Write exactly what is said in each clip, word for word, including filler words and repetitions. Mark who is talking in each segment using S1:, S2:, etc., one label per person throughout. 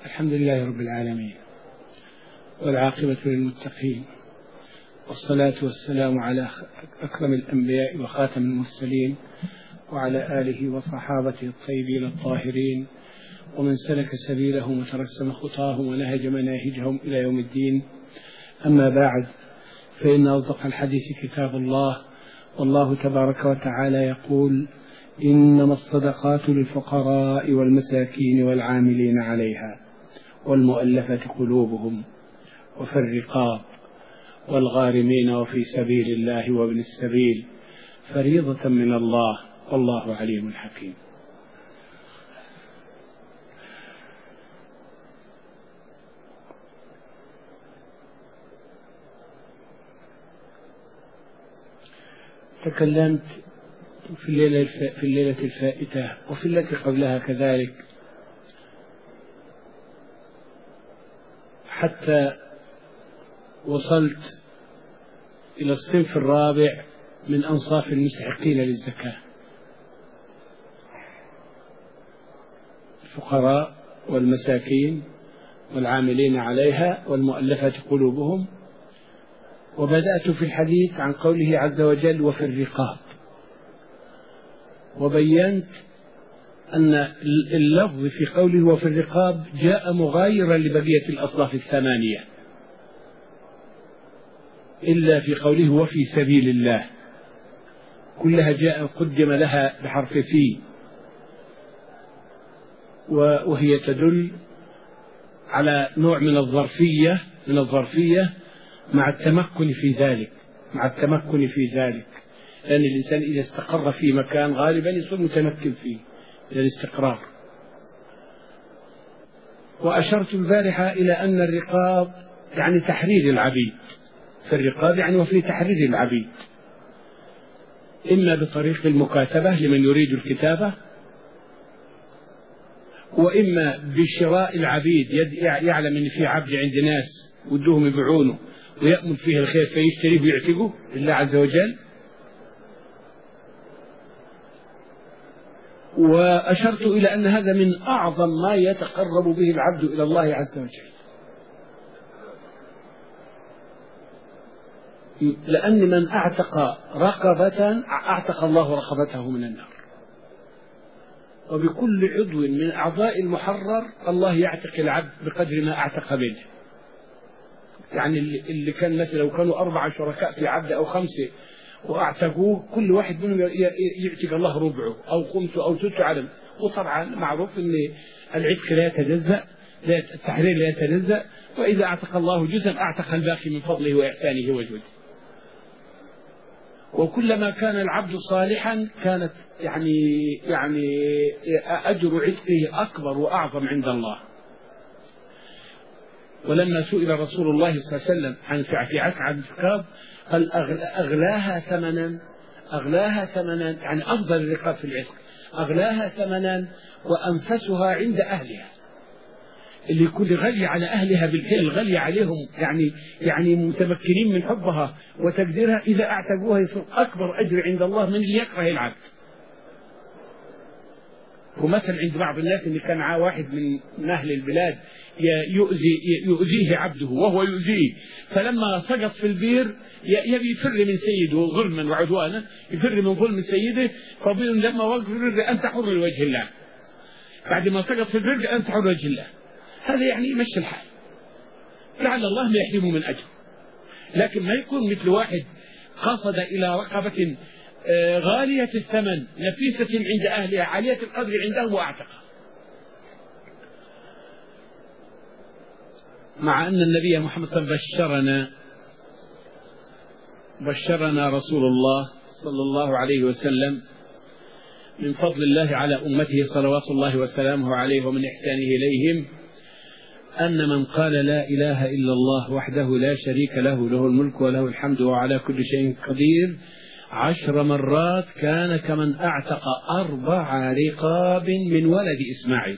S1: الحمد لله رب العالمين، والعاقبة للمتقين، والصلاة والسلام على أكرم الأنبياء وخاتم المرسلين، وعلى آله وصحابته الطيبين الطاهرين، ومن سلك سبيلهم وترسم خطاهم ونهج مناهجهم إلى يوم الدين. أما بعد، فإن أصدق الحديث كتاب الله، والله تبارك وتعالى يقول: إنما الصدقات للفقراء والمساكين والعاملين عليها والمؤلفة قلوبهم وفي الرقاب والغارمين وفي سبيل الله وابن السبيل فريضة من الله، والله عليم حكيم. تكلمت في الليلة في الليلة الفائتة وفي التي قبلها كذلك حتى وصلت إلى الصنف الرابع من أنصاف المستحقين للزكاة: الفقراء والمساكين والعاملين عليها والمؤلفة قلوبهم. وبدأت في الحديث عن قوله عز وجل: وفي الرقاب، وبينت أن اللفظ في قوله وفي الرقاب جاء مغايرا لبقية الأصناف الثمانية، إلا في قوله وفي سبيل الله، كلها جاء قدم لها بحرف في، وهي تدل على نوع من الظرفية من الظرفية مع التمكن في ذلك مع التمكن في ذلك لأن الإنسان إذا استقر في مكان غالبا يصير متمكن فيه إلى الاستقرار. وأشرت البارحة إلى أن الرقاب يعني تحرير العبيد، فالرقاب يعني وفي تحرير العبيد، إما بطريق المكاتبة لمن يريد الكتابة، وإما بشراء العبيد، يعلم أن في عبد عند ناس ودوهم يبيعونه ويأمل فيه الخير فيشتريه ويعتقه لله عز وجل. وأشرت إلى أن هذا من أعظم ما يتقرب به العبد إلى الله عز وجل، لأن من أعتق رقبة أعتق الله رقبته من النار، وبكل عضو من أعضاء المحرر الله يعتق العبد بقدر ما أعتق منه. يعني اللي كان مثلا لو كانوا أربعة شركاء في عبد أو خمسة واعتقوه، كل واحد منهم يعتق الله ربعه أو خمسه أو ثلثه عدم. وطبعا معروف أن العتق لا يتجزأ، التحرير لا يتجزأ، وإذا أعتق الله جزءا أعتق الباقي من فضله وإحسانه وجوده. وكلما كان العبد صالحا كانت يعني يعني أجر عتقه أكبر وأعظم عند الله. ولما سئل رسول الله صلى الله عليه وسلم عن فعفعة عن الرقاب قال: أغلاها ثمنا أغلاها ثمنا يعني أفضل الرقاب في العتق، أغلاها ثمنا وأنفسها عند أهلها، اللي يكون غالي على أهلها بالحيل، غالي عليهم يعني يعني متمكنين من حبها وتقديرها، إذا أعتقوها يصير أكبر أجر عند الله من اللي يكره العبد. ومثل عند بعض الناس اللي كان معاه واحد من أهل البلاد يؤذي يؤذيه عبده وهو يؤذيه، فلما سقط في البير يبي يفر من سيده ظلما وعدوانا، يفر من ظلم سيده، فبيقول لما وقف أنت حر لوجه الله، بعد ما سقط في البير أنت حر لوجه الله. هذا يعني يمشي الحال، لعل الله ما يحرمه من أجر. لكن ما يكون مثل واحد قصد إلى رقبة غالية الثمن نفيسة عند أهلها عالية القدر عندهم وأعتقها، مع أن النبي محمد صلى الله عليه وسلم بشرنا بشرنا رسول الله صلى الله عليه وسلم من فضل الله على أمته صلوات الله وسلامه عليه ومن إحسانه إليهم أن من قال لا إله إلا الله وحده لا شريك له له الملك وله الحمد وعلى كل شيء قدير عشر مرات كان كمن أعتق أربع رقاب من ولد إسماعيل.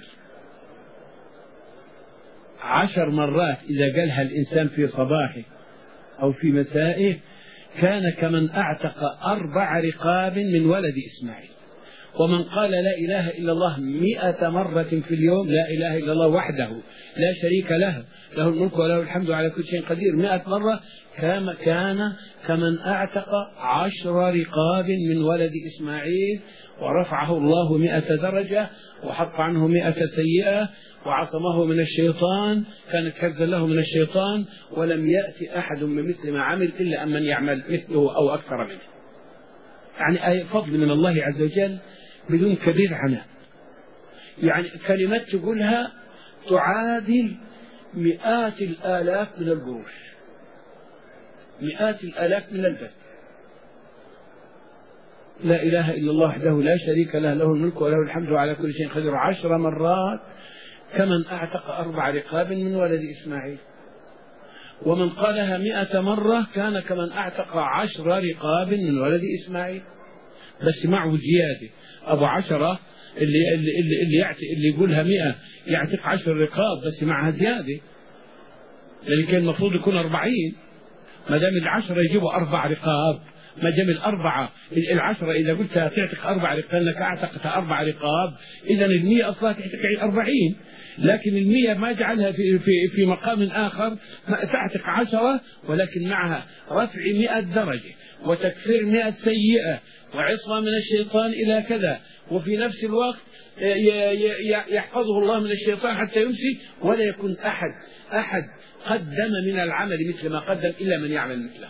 S1: عشر مرات إذا قالها الإنسان في صباحه أو في مسائه كان كمن أعتق أربع رقاب من ولد إسماعيل. ومن قال لا إله إلا الله مئة مرة في اليوم، لا إله إلا الله وحده لا شريك له، له الملك وله الحمد على كل شيء قدير، مئة مرة كان كمن أعتق عشر رقاب من ولد إسماعيل، ورفعه الله مئة درجة، وحط عنه مئة سيئة، وعصمه من الشيطان، كانت حفظا له من الشيطان، ولم يأتي أحد بمثل ما عمل إلا أن من يعمل مثله أو أكثر منه. يعني آية فضل من الله عز وجل بدون كبير عناء. يعني كلمات تقولها تعادل مئات الآلاف من القروش، مئات الآلاف من البث. لا إله إلا الله وحده لا شريك له، له الملك وله الحمد على كل شيء قدير، عشر مرات كمن أعتق أربع رقاب من ولد إسماعيل. ومن قالها مئة مرة كان كمن أعتق عشر رقاب من ولد إسماعيل، بس معه زيادة. أبو عشرة اللي اللي اللي اللي, يعتق اللي يقولها مئة يعتق عشر رقاب، بس معها زيادة، لأن كان المفروض يكون أربعين، ما دام العشرة يجيبوا أربع رقاب، ما دام الأربعة العشرة إذا قلت تعتق أربع رقاب لك أعتقت أربع رقاب، إذا المئة أصلا تعتق أربعين، لكن المئة ما جعلها في في في مقام آخر، تعتق عشرة ولكن معها رفع مئة درجة، وتكفير مئة سيئة، وعصمة من الشيطان إلى كذا، وفي نفس الوقت يحفظه الله من الشيطان حتى يمسي، ولا يكون أحد أحد قدم من العمل مثل ما قدم إلا من يعمل مثله.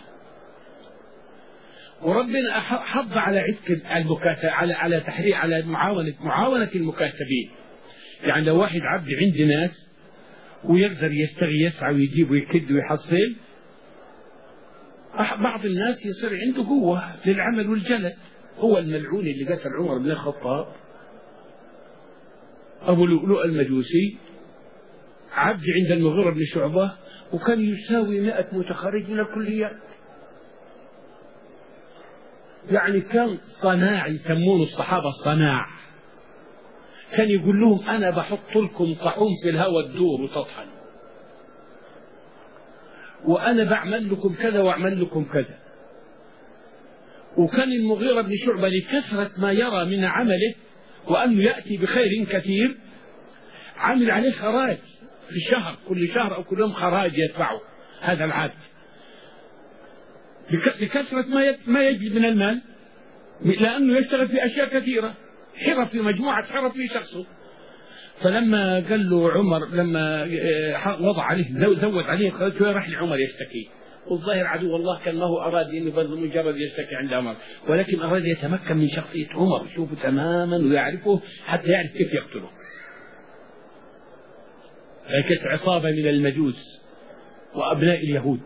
S1: وربنا حض على عتق المكاتب، على على تحرير، على معاونة معاونة المكاتبين. يعني لو واحد عبد عند ناس ويقدر يشتغل يسعى ويجيب ويكد ويحصل، بعض الناس يصير عنده قوة للعمل والجلد. هو الملعون اللي قتل عمر بن الخطاب أبو لؤلؤ المجوسي، عبد عند المغيرة بن شعبة، وكان يساوي مئة متخرج من الكليات. يعني كان صناع، يسمونه الصحابة الصناع، كان يقول لهم أنا بحط لكم طاحون في الهواء تدور وتطحن، وأنا بعمل لكم كذا وأعمل لكم كذا. وكان المغيرة بن شعبة لكثرة ما يرى من عمله وأنه يأتي بخير كثير، عمل عليه خراج في الشهر، كل شهر أو كل يوم خراج يدفعه هذا العبد بكثرة ما ما يجلب من المال، لأنه يشتغل في أشياء كثيرة، حرف في مجموعة حرف في شخصه. فلما قال له عمر، لما وضع عليه زود عليه خراج شوية، راح لعمر يشتكي، والظاهر عدو الله كان ما هو أراد أنه بل مجرد يشتكي عند عمر، ولكن أراد يتمكن من شخصية عمر، يشوفه تماما ويعرفه حتى يعرف كيف يقتله. كانت عصابة من المجوس وأبناء اليهود،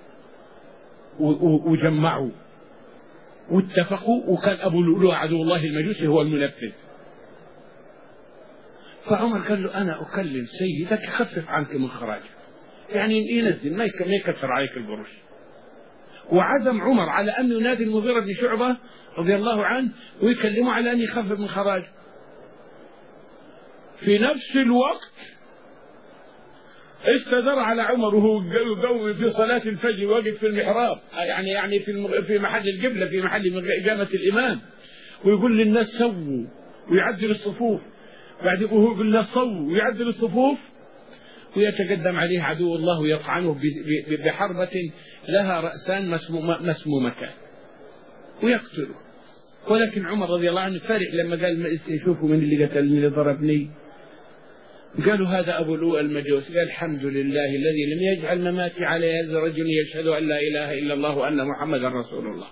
S1: وجمعوا واتفقوا، وكان أبو لؤلؤ عدو الله المجوسي هو المنفذ. فعمر قال له أنا أكلم سيدك يخفف عنك من خراجك، يعني ينزل ما يكثر عليك البرش. وعزم عمر على أن ينادي المغيرة بن شعبة رضي الله عنه ويكلمه على أن يخفف من خراجه. في نفس الوقت استدر على عمر وهو قوي في صلاة الفجر، واقف في المحراب، يعني يعني في في محل القبلة، في محل إقامة الإمام، ويقول للناس سووا ويعدل الصفوف، بعد وهو يقول للناس صووا ويعدل الصفوف، ويتقدم عليه عدو الله ويطعنه بحربة لها رأسان مسمومتان ويقتله. ولكن عمر رضي الله عنه فرح لما قال شوفوا من اللي قتلني اللي ضربني. قالوا هذا أبو لؤلؤ المجوسي. قال الحمد لله الذي لم يجعل مماتي على يد رجل يشهد أن لا إله إلا الله وأن محمدا رسول الله.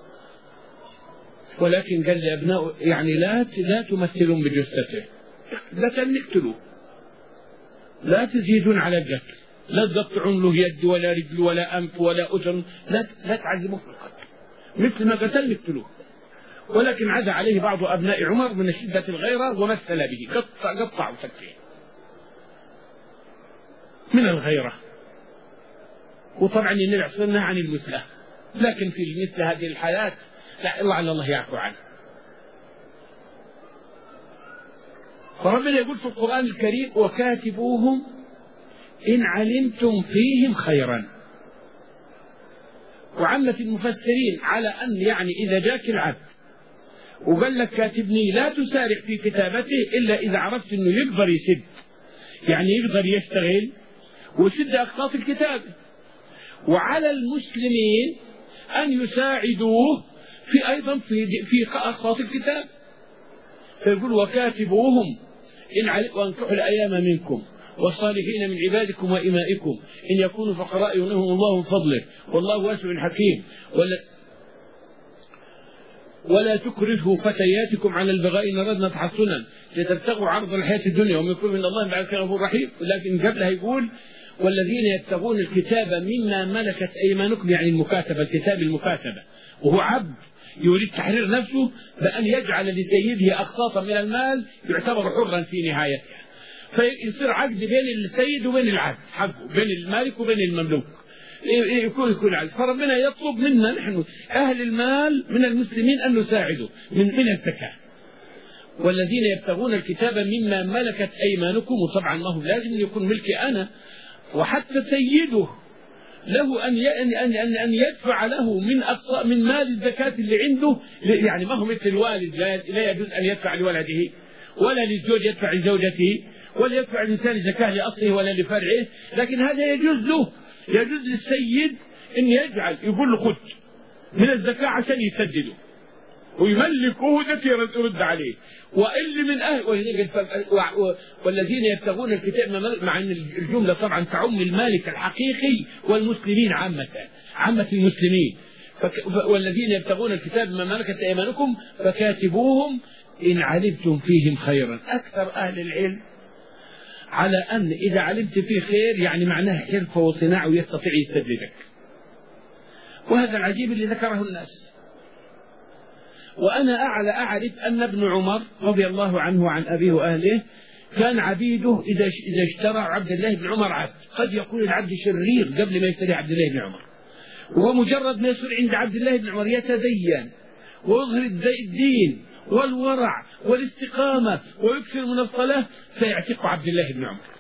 S1: ولكن قال لأبناء يعني لا لا تمثلون بجثته، لا تقتلوه، لا تزيدون على القتل، لا تقطعون له يد ولا رجل ولا أنف ولا أذن، لا لا تعذبوه في القتل، مثل ما قتل اقتلوه. ولكن عاد عليه بعض أبناء عمر من شدة الغيرة ومثل به، قطع قطعوا سكين من الغيرة. وطبعا النبي صلى الله عليه وسلم عن المثلة، لكن في مثل هذه الحالات لا لعل الله يعفو عنه. فربنا يقول في القرآن الكريم وكاتبوهم إن علمتم فيهم خيرا. وعامة المفسرين على أن يعني إذا جاك العبد وقال لك كاتبني لا تسارع في كتابته إلا إذا عرفت أنه يقدر يسد، يعني يقدر يشتغل ويسد أقساط الكتابة. وعلى المسلمين أن يساعدوه في أيضا في في أقساط الكتاب. فيقول وكاتبوهم إن وانكحوا الأيام منكم والصالحين من عبادكم وإمائكم إن يكونوا فقراء يغنيهم الله من فضله والله واسع حكيم. ولا ولا تكرهوا فتياتكم على البغاء إن أردنا تحصنا لتبتغوا عرض الحياة الدنيا ومن يكون من الله بعد كان غفور رحيم. لكن قبلها يقول والذين يبتغون الكتاب مما ملكت أيمانكم، يعني المكاتبة، الكتاب المكاتبة، وهو عبد يريد تحرير نفسه بأن يجعل لسيده أقساطا من المال يعتبر حرا في نهايتها، فيصير عقد بين السيد وبين العبد، حقه بين المالك وبين المملوك يكون يكون عقد. فربنا يطلب منا نحن أهل المال من المسلمين أن نساعده من من الزكاة. والذين يبتغون الكتاب مما ملكت أيمانكم، وطبعا ما هو لازم يكون ملكي أنا، وحتى سيده له أن أن أن أن يدفع له من أقصى من مال الزكاة اللي عنده، يعني ما هو مثل الوالد لا يجوز أن يدفع لولده ولا للزوج يدفع لزوجته ولا يدفع الإنسان زكاة لأصله ولا لفرعه، لكن هذا يجوز له، يجوز للسيد أن يجعل يقول له خذ من الزكاة عشان يسدده ويملكه ذكي يرد عليه. واللي من أهل والذين يبتغون الكتاب مع أن الجملة طبعا تعم المالك الحقيقي والمسلمين عامة، عامة المسلمين. والذين يبتغون الكتاب ما ملكت أيمانكم فكاتبوهم إن علمتم فيهم خيرا. أكثر أهل العلم على أن إذا علمت فيه خير يعني معناه حرفة وصناعة ويستطيع يسددك، وهذا العجيب اللي ذكره الناس. وأنا أعلى أعرف أن ابن عمر رضي الله عنه وعن أبيه وأهله كان عبيده إذا إذا اشترى عبد الله بن عمر عبد، قد يكون العبد شرير قبل ما يشتري عبد الله بن عمر، ومجرد ما يصير عند عبد الله بن عمر يتدين ويظهر الدين والورع والاستقامة ويكثر من الصلاة فيعتق عبد الله بن عمر.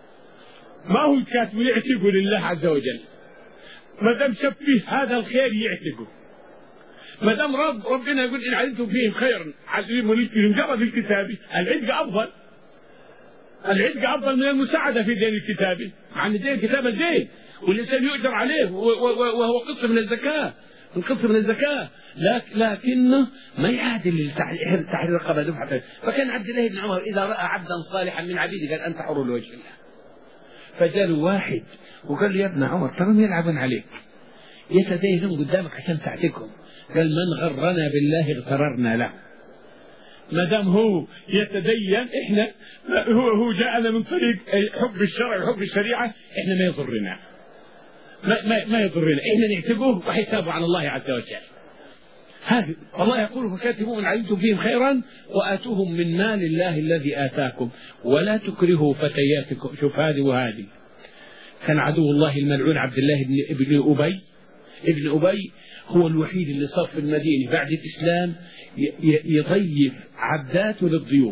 S1: ما هو الكاتب يعتقه لله عز وجل، ما دام شاف فيه هذا الخير يعتقه، ما دام رب ربنا يقول إن علمتم فيهم خيرا علموا مجرد الكتابي. العتق أفضل، العتق أفضل من المساعدة في دين الكتابي، مع أن دين الكتابة دين والإنسان يؤجر عليه وهو قسم من الزكاة، من قسم من الزكاة، لكنه ما يعادل تحرير الرقبة دفعة. فكان عبد الله بن عمر إذا رأى عبدا صالحا من عبيده قال أنت حر لوجه الله. فجاء واحد وقال له يا ابن عمر ترى يلعبون عليك يتدينون قدامك عشان تعتقهم. قال من غرنا بالله اغتررنا له. ما دام هو يتدين احنا هو هو جاءنا من طريق حب الشرع وحب الشريعه، احنا ما يضرنا ما, ما, ما يضرنا، احنا نعتقه وحسابه على الله عز وجل. هذا الله يقول فكاتبوا ان علمتم فيهم خيرا واتوهم من مال الله الذي اتاكم ولا تكرهوا فتياتكم. شوف هذه وهذه. كان عدو الله الملعون عبد الله بن ابن ابي ابن ابي هو الوحيد اللي صار في المدينة بعد الإسلام يضيف عبداته للضيوف.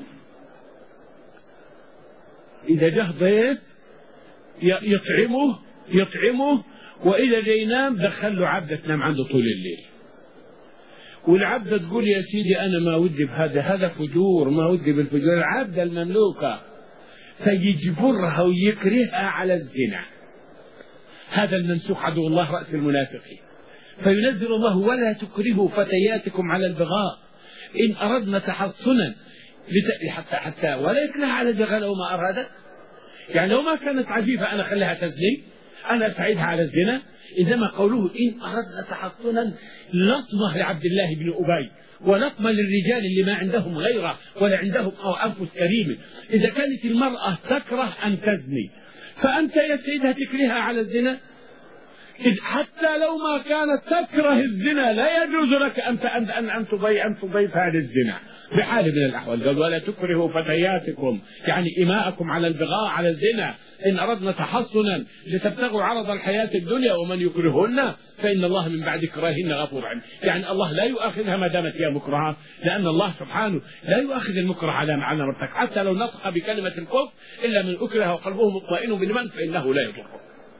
S1: إذا جه ضيف يطعمه يطعمه وإذا جاي ينام دخل له عبدة تنام عنده طول الليل، والعبدة تقول يا سيدي أنا ما ودي بهذا، هذا فجور، ما ودي بالفجور. العبدة المملوكة فيجبرها ويكرهها على الزنا. هذا المنسوخ عدو الله رأس المنافقين. فينزل الله ولا تكرهوا فتياتكم على البغاء إن أردنا تحصنا حتى حتى ولا يكره على البغاء لو ما أرادت. يعني لو ما كانت عفيفة أنا خليها تزني، أنا أساعدها على الزنا. إنما قوله إن أردنا تحصنا لطمة لعبد الله بن أبي ولطمة للرجال اللي ما عندهم غيره ولا عندهم أو أنفس كريمة. إذا كانت المرأة تكره أن تزني فأنت يا سيدها تكرهها على الزنا، حتى لو ما كانت تكره الزنا لا يجوز لك أن أن أن تضيف أن تضيفها للزنا بحال من الأحوال. قال ولا تكرهوا فتياتكم يعني إماءكم على البغاء على الزنا إن أردنا تحصنا لتبتغوا عرض الحياة الدنيا ومن يكرهن فإن الله من بعد كراهن غفور رحيم. يعني الله لا يؤاخذها ما دامت هي مكرهة، لأن الله سبحانه لا يؤاخذ المكره على معنى مرتك حتى لو نطق بكلمة الكفر إلا من أكره وقلبه مطمئن بالإيمان فإنه لا يضره.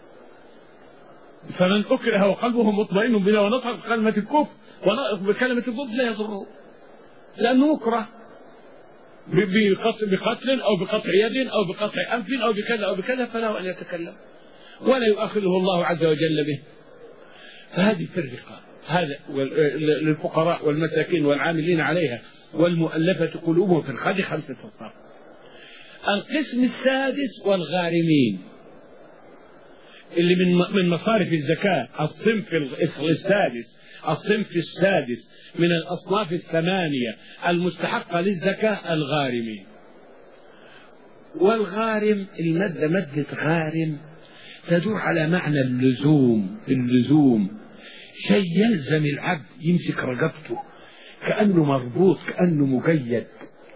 S1: فمن أكره وقلبه مطمئن بنا ونطق بكلمة الكفر ونطق بكلمة الكفر لا يضره. لأنه مكره بقتل أو بقطع يد أو بقطع أنف أو بكذا أو بكذا، فله أن يتكلم ولا يؤاخذه الله عز وجل به. فهذه في الرقاب، هذا للفقراء والمساكين والعاملين عليها والمؤلفة قلوبهم في الخد خمسة أصناف. القسم السادس والغارمين اللي من من مصارف الزكاة، الصنف السادس الصنف السادس من الأصناف الثمانية المستحقة للزكاة الغارمين. والغارم المادة مادة غارم تدور على معنى اللزوم، اللزوم شيء يلزم العبد، يمسك رقبته كأنه مربوط، كأنه مقيد،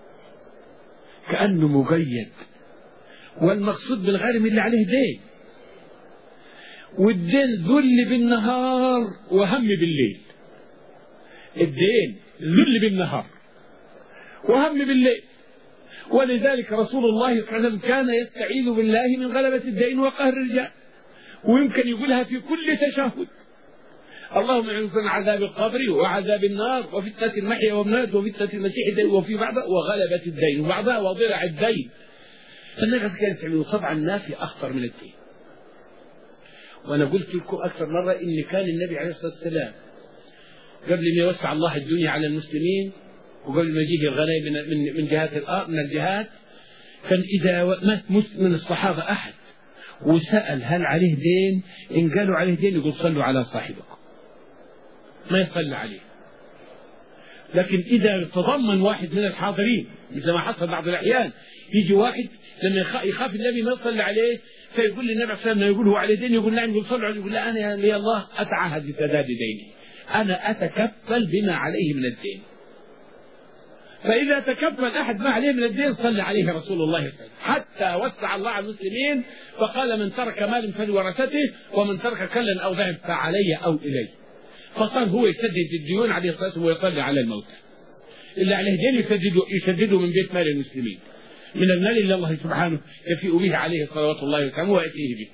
S1: كأنه مقيد. والمقصود بالغارم اللي عليه دين، والدين ذل بالنهار وهم بالليل. الدين ذل بالنهار وهم بالليل. ولذلك رسول الله صلى الله عليه وسلم كان يستعيذ بالله من غلبة الدين وقهر الرجال، ويمكن يقولها في كل تشهد: اللهم اعوذ من عذاب القبر وعذاب النار وفتنة المحيا والممات وفتنة المسيح الدين وفي بعضها وغلبة الدين وبعضها وضلع الدين. فالنبي كان يستعمله. طبعا ما في أخطر من الدين. وأنا قلت لكم أكثر مرة إن كان النبي عليه الصلاة والسلام قبل ما يوسع الله الدنيا على المسلمين وقبل ما يجيه الغنائم من من من جهات الأرض من الجهات، كان إذا مات من الصحابة أحد وسأل هل عليه دين، إن قالوا عليه دين يقول صلوا على صاحبكم، ما يصلي عليه. لكن إذا تضمن واحد من الحاضرين مثل ما حصل بعض الأحيان، يجي واحد لما يخاف النبي ما يصلي عليه فيقول للنبي عليه الصلاة والسلام، يقول هو عليه دين، يقول نعم، يقول صلوا عليه، يقول لا، أنا يا الله أتعهد بسداد ديني، أنا أتكفل بما عليه من الدين. فإذا تكفل أحد ما عليه من الدين صلى عليه رسول الله صلى الله عليه وسلم، حتى وسع الله على المسلمين فقال: من ترك مال فلورثته ومن ترك كلا أو ذهب فعلي أو إلي. فصار هو يسدد الديون عليه الصلاة والسلام ويصلي على الموتى. اللي عليه دين يسدده يسدده من بيت مال المسلمين، من المال اللي الله سبحانه يفيء به عليه صلوات الله وسلامه ويأتيه به.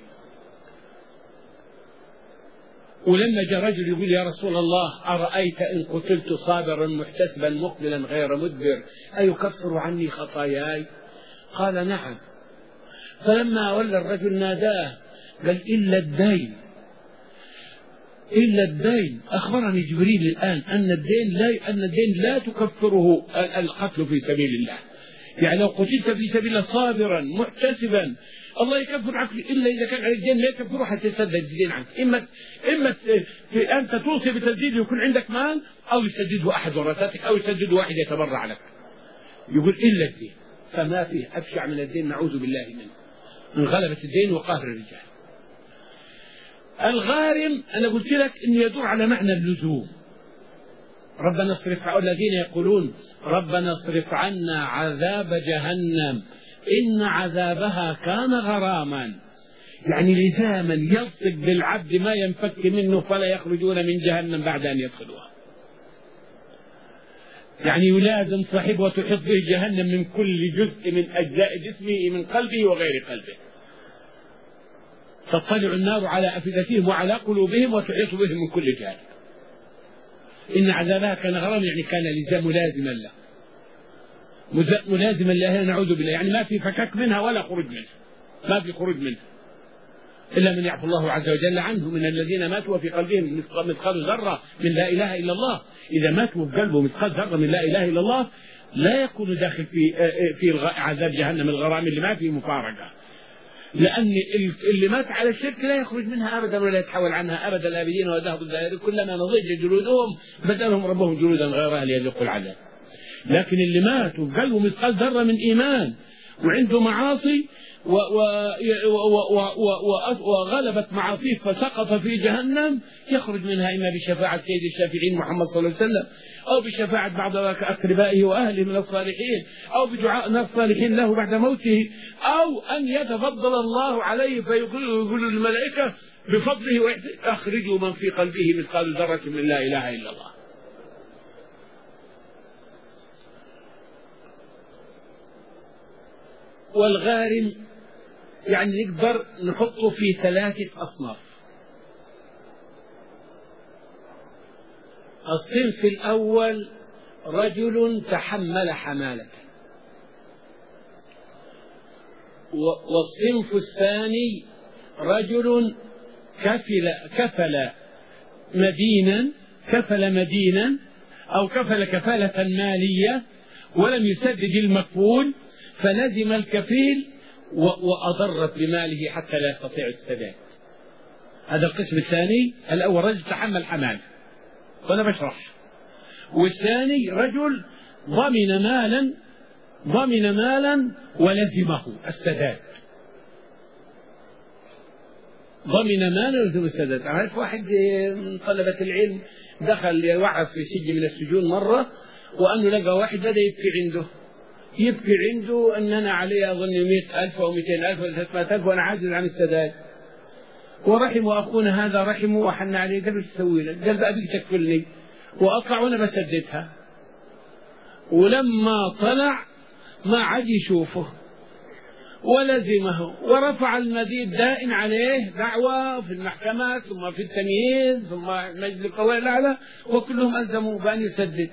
S1: ولما جاء رجل يقول: يا رسول الله، أرأيت إن قتلت صابرا محتسبا مقبلا غير مدبر أيكفر عني خطاياي؟ قال: نعم. فلما ولى الرجل ناداه قال: إلا الدين، إلا الدين. أخبرني جبريل الآن أن الدين لا أن الدين لا تكفره القتل في سبيل الله. يعني لو قتلت في سبيل الله صابرا محتسبا الله يكفر عنك، إلا إذا كان عليك دين لا يكفره حتى يسدد الدين عنك. إما إما أنت توصي بتسديده يكون عندك مال، أو يسدده أحد ورثتك، أو يسدده واحد يتبرع لك. يقول إلا الدين، فما فيه أبشع من الدين، نعوذ بالله منه، من غلبة الدين وقهر الرجال. الغارم أنا قلت لك إن يدور على معنى اللزوم. ربنا اصرف عنا، الذين يقولون ربنا اصرف عنا عذاب جهنم إن عذابها كان غراما، يعني لزاما يلصق بالعبد ما ينفك منه فلا يخرجون من جهنم بعد أن يدخلوها. يعني يلازم صاحبه وتحيط به جهنم من كل جزء من أجزاء جسمه، من قلبه وغير قلبه. تطلع النار على أفئدتهم وعلى قلوبهم وتحيط بهم من كل جانب. إن عذابها كان غراما، يعني كان لزام ملازما له، ملازما له، نعوذ بالله. يعني ما في فكك منها ولا خروج منها، ما في خروج منها إلا من يعفو الله عز وجل عنه من الذين ماتوا وفي قلبهم مثقال ذرة من لا إله إلا الله. إذا ماتوا في قلبه مثقال ذرة من لا إله إلا الله لا يكون داخل في في عذاب جهنم الغرام اللي ما فيه مفارقة، لأن اللي مات على الشرك لا يخرج منها أبدا ولا يتحول عنها أبدا الآبدين وذهب الدائر، كلما نضج جلودهم بدلهم ربهم جلودا غيرها ليذوقوا العذاب. لكن اللي مات وقلبه مثقال ذرة من إيمان وعنده معاصي وغلبت معاصيه فسقط في جهنم، يخرج منها إما بشفاعة سيد الشافعين محمد صلى الله عليه وسلم، أو بشفاعة بعض أقربائه وأهله من الصالحين، أو بدعاء ناس صالحين له بعد موته، أو أن يتفضل الله عليه فيقول الملائكة بفضله أخرجوا من في قلبه مثقال ذرة من لا إله إلا الله. والغارم يعني نقدر نحطه في ثلاثة أصناف. الصنف الأول رجل تحمل حمالة. والصنف الثاني رجل كفل كفل مدينا كفل مدينا أو كفل كفالة مالية ولم يسدد المكفول فلزم الكفيل وأضرت بماله حتى لا يستطيع السداد. هذا القسم الثاني. الأول رجل تحمل حمالة وأنا بشرح، والثاني رجل ضمن مالا ضمن مالا ولزمه السداد. ضمن مالا ولزمه السداد. أعرف واحد من طلبة العلم دخل يوعظ في سجن من السجون مرة، وأنه لقى واحد بدأ يبكي عنده يبكي عنده أن أنا عليه أظن مئة ألف أو مئتين ألف أو ثلاثمائة ألف وأنا عاجز عن السداد. ورحم أخونا هذا رحمه وحن عليه، قال له تسوي له؟ قال بقى بدك تكفلني وأطلع وأنا بسددها. ولما طلع ما عاد يشوفه ولزمه ورفع المدين دائن عليه دعوة في المحكمة ثم في التمييز ثم مجلس القضاء الأعلى وكلهم ألزموا بأن يسدد.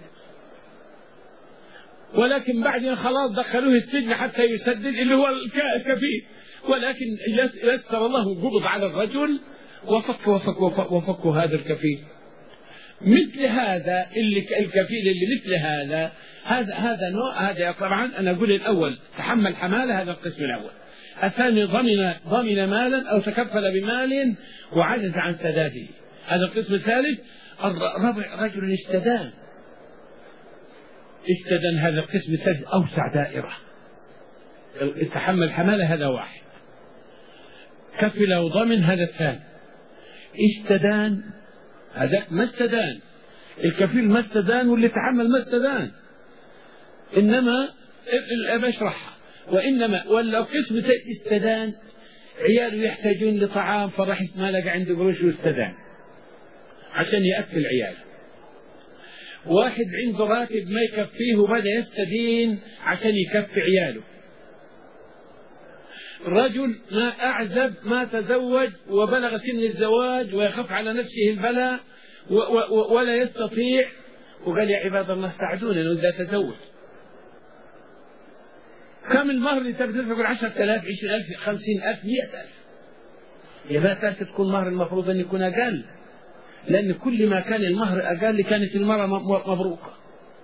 S1: ولكن بعدين خلاص دخلوه السجن حتى يسدد اللي هو الكفيل، ولكن يسر الله قبض على الرجل وفك وفك وفك, وفك هذا الكفيل. مثل هذا اللي الكفيل اللي مثل هذا هذا هذا نوع. هذا طبعا أنا أقول الأول تحمل حمالة، هذا القسم الأول. الثاني ضمن ضمن مالا أو تكفل بمال وعجز عن سداده، هذا القسم الثالث. الرابع رجل استدان استدان هذا القسم الثالث أوسع دائرة. تحمل حمالة هذا واحد، كفل وضمن هذا الثاني، استدان هذا ما استدان، الكفيل ما استدان واللي تحمل ما استدان، إنما بشرحها. وإنما ولا قسم استدان عياله يحتاجون لطعام فراح ما لقى عنده قروش واستدان عشان يأكل عياله. واحد عنده راتب ما يكفيه وبدأ يستدين عشان يكفي عياله. رجل ما أعزب ما تزوج وبلغ سن الزواج ويخاف على نفسه البلاء ولا يستطيع، وقال يا عباد الله ساعدونا إذا تزوج. كم المهر اللي تبي تدفع؟ عشرة آلاف عشرين ألف خمسين ألف مئة ألف. يا ما تكون مهر المفروض أن يكون أقل، لأن كل ما كان المهر أقل كانت المرأة مبروكة.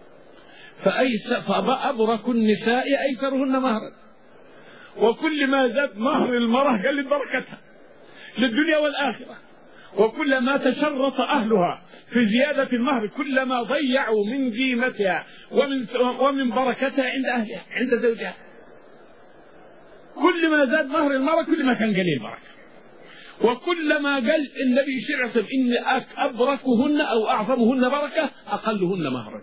S1: فأبرك النساء أيسرهن مهرا، وكل ما زاد مهر المرأة قلت بركتها للدنيا والآخرة. وكلما تشرط أهلها في زيادة المهر كلما ضيعوا من قيمتها ومن ومن بركتها عند أهلها عند زوجها. كل ما زاد مهر المرأة كل ما كان قليل بركة. وكلما قال النبي شرع إن أبركهن أو أعظمهن بركة أقلهن مهرا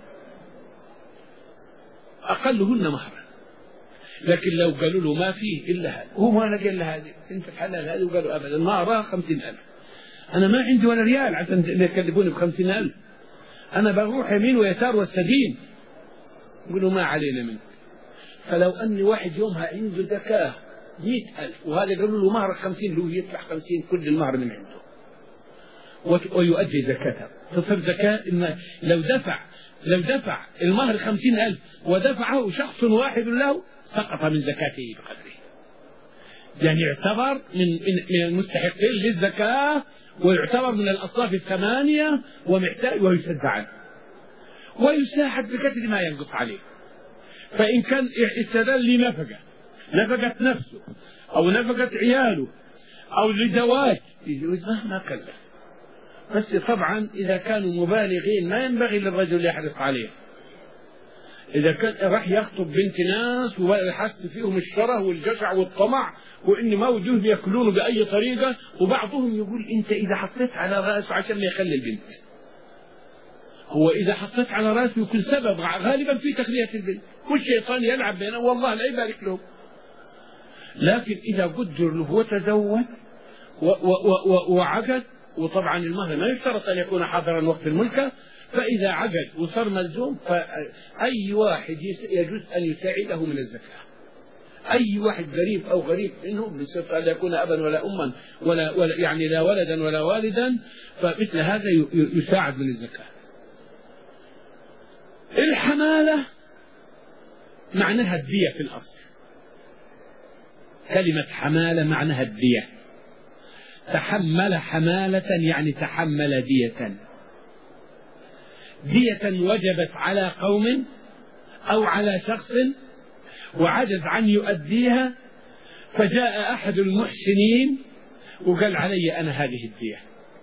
S1: أقلهن مهرا. لكن لو قالوا له ما فيه إلا هذا، هو ما لقى إلا هذه أنت الحلال هذه، وقالوا أبدا ما أراه خمسين ألف، أنا ما عندي ولا ريال عشان يكذبوني بخمسين ألف، أنا بروح يمين ويسار واستدين. يقولوا ما علينا منك. فلو أن واحد يومها عنده زكاة مئة ألف وهذا قالوا له مهر خمسين، له يدفع خمسين كل المهر من عنده ويؤدي زكاته. تصير زكاة لو دفع لو دفع المهر خمسين ألف ودفعه شخص واحد له سقط من زكاته بقدره، يعني يعتبر من من المستحقين للزكاة ويعتبر من الأصناف الثمانية ومحتاج ويسد عنه ويساعد بقدر ما ينقص عليه. فإن كان استدل لنفقة نفقت نفسه أو نفقت عياله أو لزواج يجوز مهما كلف، بس طبعا إذا كانوا مبالغين ما ينبغي للرجل يحرص عليه. إذا كان راح يخطب بنت ناس ويحس فيهم الشره والجشع والطمع وإن ما وجوه بيأكلونه بأي طريقة، وبعضهم يقول أنت إذا حطيت على رأسه عشان ما يخلي البنت، هو إذا حطيت على رأسه يكون سبب غالبا في تخلية البنت، والشيطان يلعب بينه والله لا يبارك له. لكن إذا قدر له وتزوج وعقد، وطبعا المهر ما يشترط أن يكون حاضرا وقت الملكة، فإذا عقد وصار ملزوم فأي واحد يجوز أن يساعده من الزكاة. أي واحد قريب أو غريب منهم بصفة لا يكون أبا ولا أما ولا, ولا يعني لا ولدا ولا والدا، فمثل هذا يساعد من الزكاة. الحمالة معناها الدية في الأصل. كلمة حمالة معناها الدية. تحمل حمالة يعني تحمل دية، دية وجبت على قوم أو على شخص وعجز عن يؤديها، فجاء أحد المحسنين وقال علي أنا هذه الدية،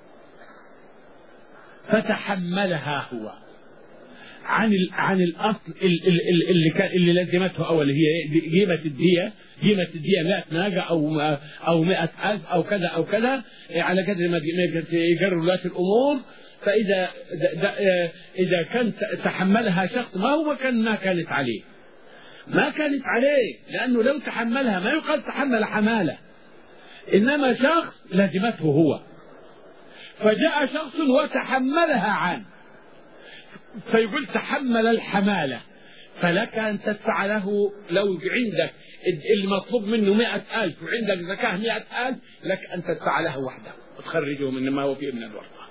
S1: فتحملها هو عن عن الأصل اللي كان اللي لزمته أول، هي قيمة الدية، قيمة الدية مئة ناقة أو أو مئة ألف أو كذا أو كذا على قدر ما يقرر ولاة الأمور. فإذا إذا كان تحملها شخص ما هو كان ما كانت عليه، ما كانت عليه، لأنه لو تحملها ما يقال تحمل حمالة، إنما شخص لزمته هو، فجاء شخص وتحملها عنه فيقول تحمل الحمالة. فلك أن تدفع له، لو عندك المطلوب منه مئة ألف وعندك زكاة مئة ألف، لك أن تدفع له وحده وتخرجه من ما هو فيه من الورطة.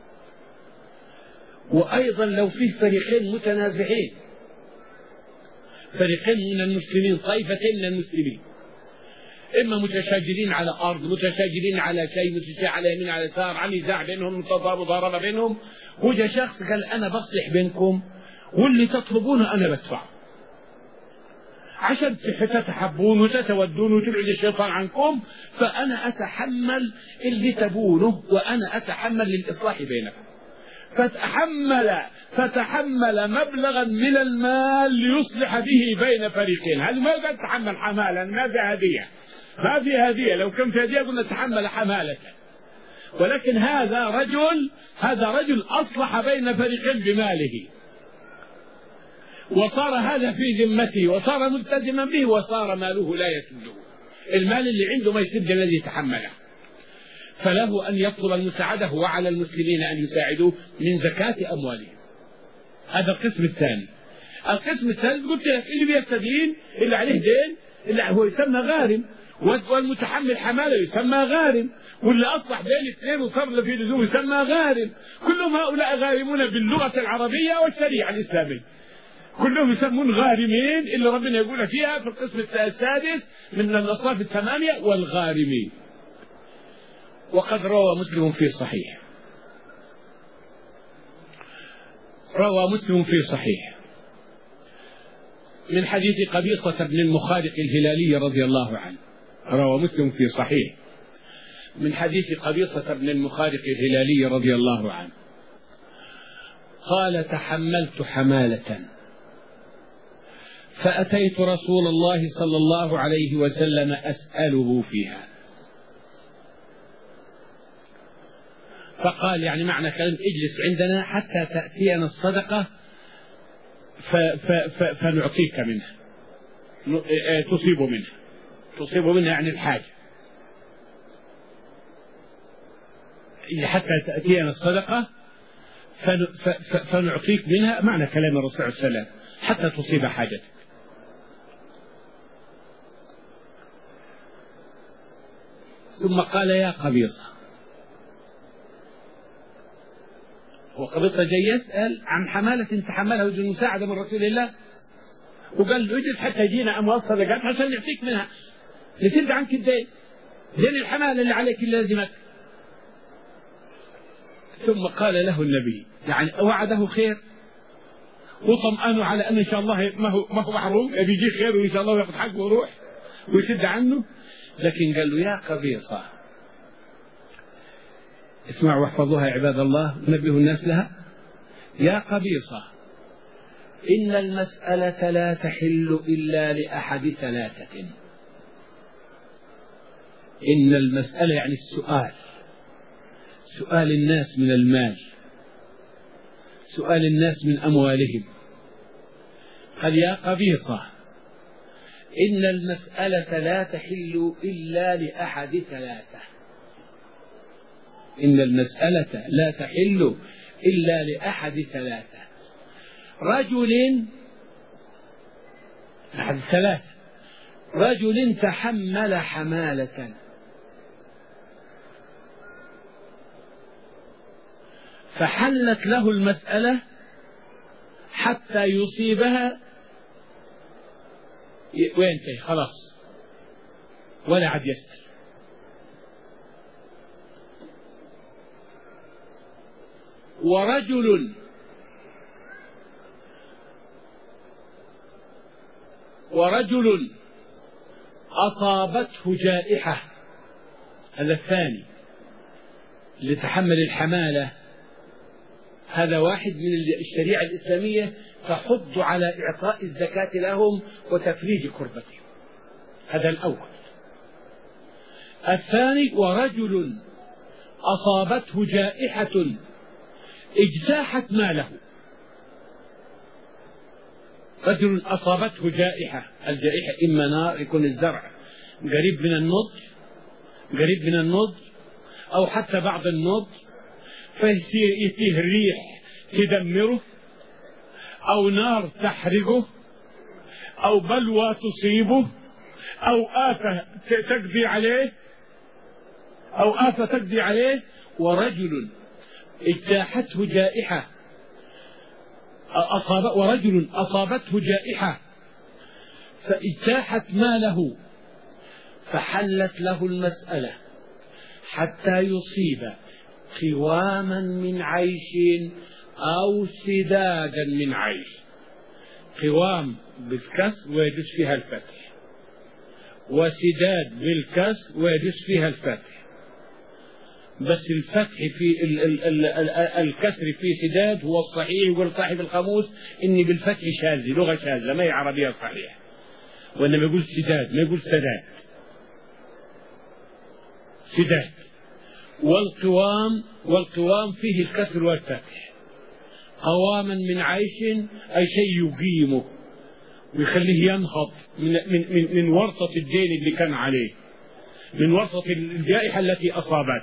S1: وأيضا لو فيه فريقين متنازعين، فريقين من المسلمين، طائفتين من المسلمين، إما متشاجرين على أرض، متشاجرين على شيء، متشاجرين على يمين على يسار، عن نزاع بينهم، مضاربة بينهم، وجاء شخص قال أنا بصلح بينكم واللي تطلبونه أنا بدفعه عشان تتحبون وتتودون وتبعد الشيطان عنكم، فأنا أتحمل اللي تبونه وأنا أتحمل للإصلاح بينكم. فتحمل فتحمل مبلغا من المال ليصلح به بين فريقين. هل ما قد تحمل حمالا؟ ما في هدية، ما في هدية. لو كان في هدية قلنا تحمل حمالة، ولكن هذا رجل هذا رجل أصلح بين فريقين بماله، وصار هذا في ذمته وصار ملتزما به وصار ماله لا يسده، المال اللي عنده ما يسد الذي تحمله، فله أن يطلب المساعدة وعلى المسلمين أن يساعدوه من زكاة أموالهم. هذا القسم الثاني. القسم الثالث قلت لك اللي بيستدين اللي عليه دين اللي هو يسمى غارم، والمتحمل حماله يسمى غارم، واللي أصلح بين اثنين وصار له في لزوم يسمى غارم. كلهم هؤلاء غارمون باللغة العربية والشريعة الإسلامية، كلهم يسمون غارمين اللي ربنا يقول فيها في القسم السادس من الأصناف الثمانية والغارمين. وقد روى مسلم في صحيح روى مسلم في صحيح من حديث قبيصة بن المخارق الهلالي رضي الله عنه. روى مسلم في صحيح من حديث قبيصة بن المخارق الهلالي رضي الله عنه قال تحملت حمالة فأتيت رسول الله صلى الله عليه وسلم أسأله فيها، فقال يعني معنى كلام اجلس عندنا حتى تأتينا الصدقة فنعطيك منها، تصيب منها تصيب منها يعني الحاجة، حتى تأتينا الصدقة فنعطيك منها، معنى كلام الرسول صلى الله عليه وسلم حتى تصيب حاجتك. ثم قال يا قبيصة، وقبيصة جاي يسأل عن حمالة تحملها وجه المساعدة من رسول الله، وقال له اجلس حتى يجينا أموال صدقات عشان نعطيك منها لتلد عنك الدين، دين الحمالة اللي عليك اللي لازمك. ثم قال له النبي يعني وعده خير وطمأنه على أن إن شاء الله ما هو ما هو محروم، بيجي خير وإن شاء الله ياخذ حقه ويروح ويسد عنه، لكن قال له يا قبيصة، اسمعوا واحفظوها يا عباد الله، نبهوا الناس لها. يا قبيصة إن المسألة لا تحل إلا لأحد ثلاثة. إن المسألة يعني السؤال، سؤال الناس من المال، سؤال الناس من أموالهم. قال يا قبيصة إن المسألة لا تحل إلا لأحد ثلاثة. إن المسألة لا تحل إلا لأحد ثلاثة، رجل أحد ثلاثة رجل تحمل حمالة فحلت له المسألة حتى يصيبها وينتهي خلاص ولا عاد يسأل. ورجل ورجل أصابته جائحة، هذا الثاني اللي تحمل الحمالة، هذا واحد من الشريعة الإسلامية تحض على إعطاء الزكاة لهم وتفريج كربتهم، هذا الأول. الثاني ورجل أصابته جائحة اجتاحت ماله. رجل أصابته جائحة، الجائحة إما نار، يكون الزرع قريب من النضج قريب من النضج أو حتى بعض النضج، فيأتيه الريح تدمره، أو نار تحرقه، أو بلوى تصيبه، أو آفة تقضي عليه أو آفة تقضي عليه. ورجل اجتاحته جائحة أصاب ورجل أصابته جائحة فاجتاحت ماله فحلت له المسألة حتى يصيب قواما من عيش أو سدادا من عيش. قوام بالكسر ويدس فيها الفتح، وسداد بالكسر ويدس فيها الفتح، بس الفتح في ال ال ال ال الكسر في سداد هو الصحيح. يقول صاحب القاموس إني بالفتح شاذ، لغة شاذة ما هي عربية صحيحة، وإنما يقول سداد ما يقول سداد. سداد. والقوام والقوام فيه الكسر والفتح. قواما من عيش أي شيء يقيمه ويخليه ينهض من, من, من, من ورطة الدين اللي كان عليه، من ورطة الجائحة التي أصابته.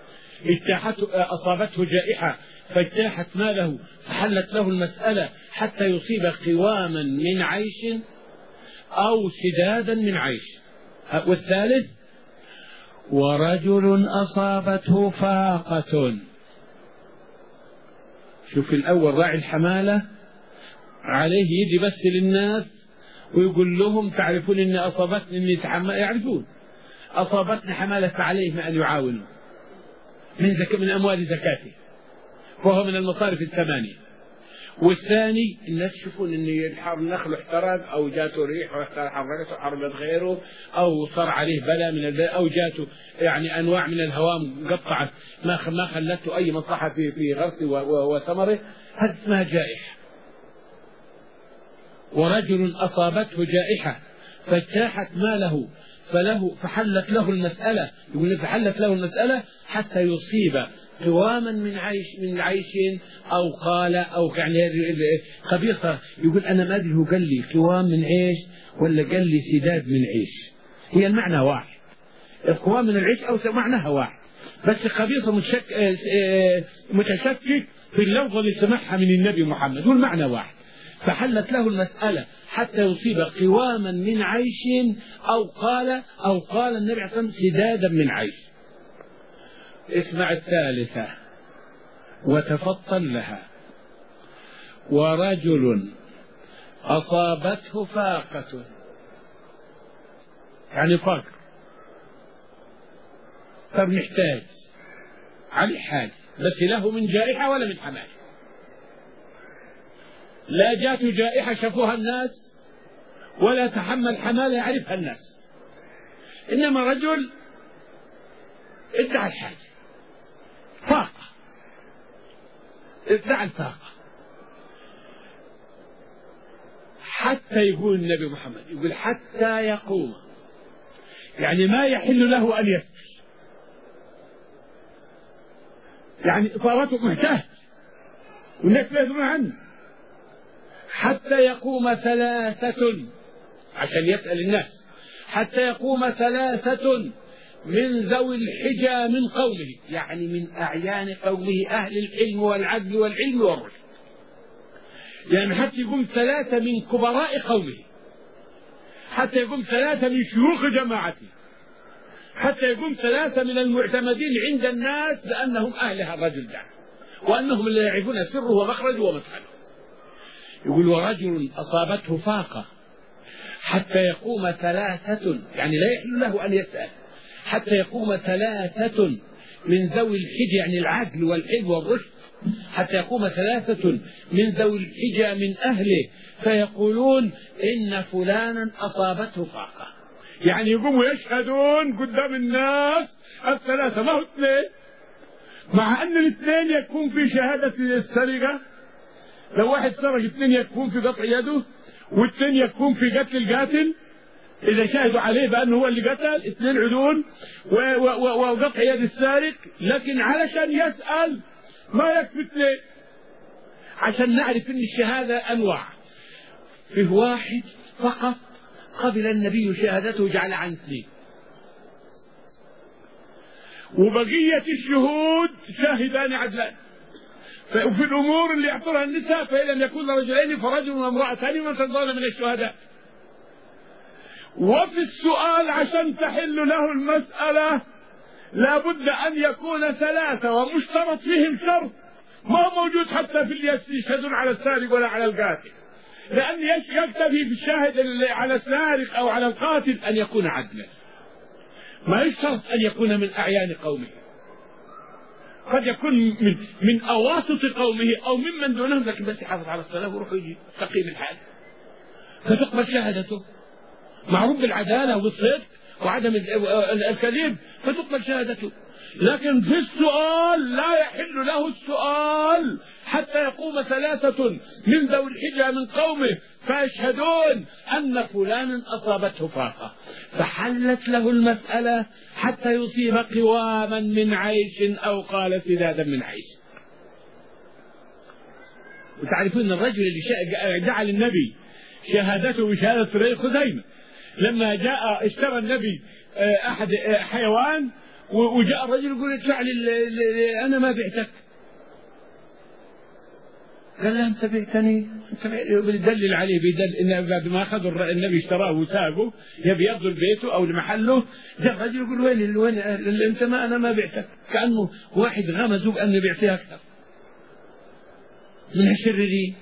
S1: أصابته جائحة فاجتاحت ماله فحلت له المسألة حتى يصيب قواما من عيش أو سدادا من عيش. والثالث ورجل أصابته فاقة. شوف الأول راعي الحمالة عليه يدي بس للناس ويقول لهم تعرفون إني أصابتني إني تحمل، يعرفون أصابتني حمالة فعليهم أن يعاونوا من زك... من أموال زكاته، وهو من المصارف الثمانية. والثاني الناس يشوفون ان النخل احترق او جاته ريح وحرقته حرقت غيره او صار عليه بلاء من البلاء او جاته يعني انواع من الهوام قطعت ما ما خلته اي مصلحه في في غرسه وثمره، هذه اسمها جائحه. ورجل اصابته جائحه فاجتاحت ماله فله فحلت له المسألة، يقول فحلت له المسألة حتى يصيب قواما من عيش من عيش أو قال أو يعني قبيصة. يقول أنا ما أدري هو قال لي قوام من عيش ولا قال لي سداد من عيش، هي المعنى واحد، القوام من العيش أو معناها واحد، بس قبيصة متشك... متشكك في اللفظ اللي سمعها من النبي محمد، والمعنى واحد. فحلت له المسألة حتى يصيب قواما من عيش أو قال أو قال النبي عليه الصلاة والسلام سدادا من عيش. اسمع الثالثة وتفطن لها. ورجل أصابته فاقة، يعني فقر، فبنحتاج على حاجة بس له من جائحة ولا من حماية، لا جاته جائحة شافوها الناس ولا تحمل حمالة يعرفها الناس، إنما رجل ادعى الحاجة فاقة، ادعى الفاقة حتى يقول النبي محمد يقول حتى يقوم، يعني ما يحل له أن يسأل، يعني صارته محتاج والناس لا يدرون عنه. حتى يقوم ثلاثة عشان يسأل الناس، حتى يقوم ثلاثة من ذوي الحجى من قومه، يعني من أعيان قومه أهل الحلم والعدل والعلم والرشد، يعني حتى يقوم ثلاثة من كبراء قومه، حتى يقوم ثلاثة من شيوخ جماعته، حتى يقوم ثلاثة من المعتمدين عند الناس بأنهم أهل هذا الرجل ده وأنهم اللي يعرفون سره ومخرجه ومدخله. يقول ورجل أصابته فاقة حتى يقوم ثلاثة، يعني لا يحل له أن يسأل، حتى يقوم ثلاثة من ذوي الحجة، يعني العدل والحلم والرشد، حتى يقوم ثلاثة من ذوي الحجة من أهله فيقولون إن فلانا أصابته فاقة، يعني يقوموا يشهدون قدام الناس الثلاثة، ما هو اثنين، مع أن الاثنين يكون في شهادة السرقة، لو واحد سرق اثنين يكون في قطع يده واثنين يكون في قتل القاتل، إذا شاهدوا عليه بأنه هو اللي قتل اثنين عدول وقطع يد السارق، لكن علشان يسأل ما يكفي اثنين، عشان نعرف أن الشهادة أنواع. فيه واحد فقط قبل النبي شهادته وجعل عن اثنين، وبقية الشهود شاهدان عدلان، وفي الأمور اللي يحصلها النساء فإن لم يكن رجلين فرجل وامرأتان ومن ترضون من الشهداء. وفي السؤال عشان تحل له المسألة لابد أن يكون ثلاثة، ومشترط فيهم شرط ما هو موجود حتى في اللي يشهدون على السارق ولا على القاتل، لأن يكتفي في الشاهد على السارق أو على القاتل أن يكون عدلا، ما يشترط أن يكون من أعيان قومه، قد يكون من, من أواسط قومه أو ممن دونهم، لكن بس يحافظ على الصلاة ويروح يجي تقيم الحال فتقبل شهادته، معروف بالعدالة والصدق وعدم الكذب فتقبل شهادته. لكن في السؤال لا يحل له السؤال حتى يقوم ثلاثة من ذوي الحجة من قومه فيشهدون أن فلانا أصابته فاقة، فحلت له المسألة حتى يصيب قواما من عيش أو قال سدادا من عيش. وتعرفون الرجل اللي جعل النبي شهادته بشهادة فريق خزيمة، لما جاء اشترى النبي أحد حيوان وجاء الرجل يقول ادفع لي أنا ما بعتك، قال له أنت بعتني، بيدلل عليه بيدل إن بعد ما أخذ النبي اشتراه وساقه يبي يفضل بيته أو لمحله، جاء الرجل يقول وين وين أنت ما أنا ما بعتك، كأنه واحد غمزه بأنه بيعطيه أكثر من الشريرين.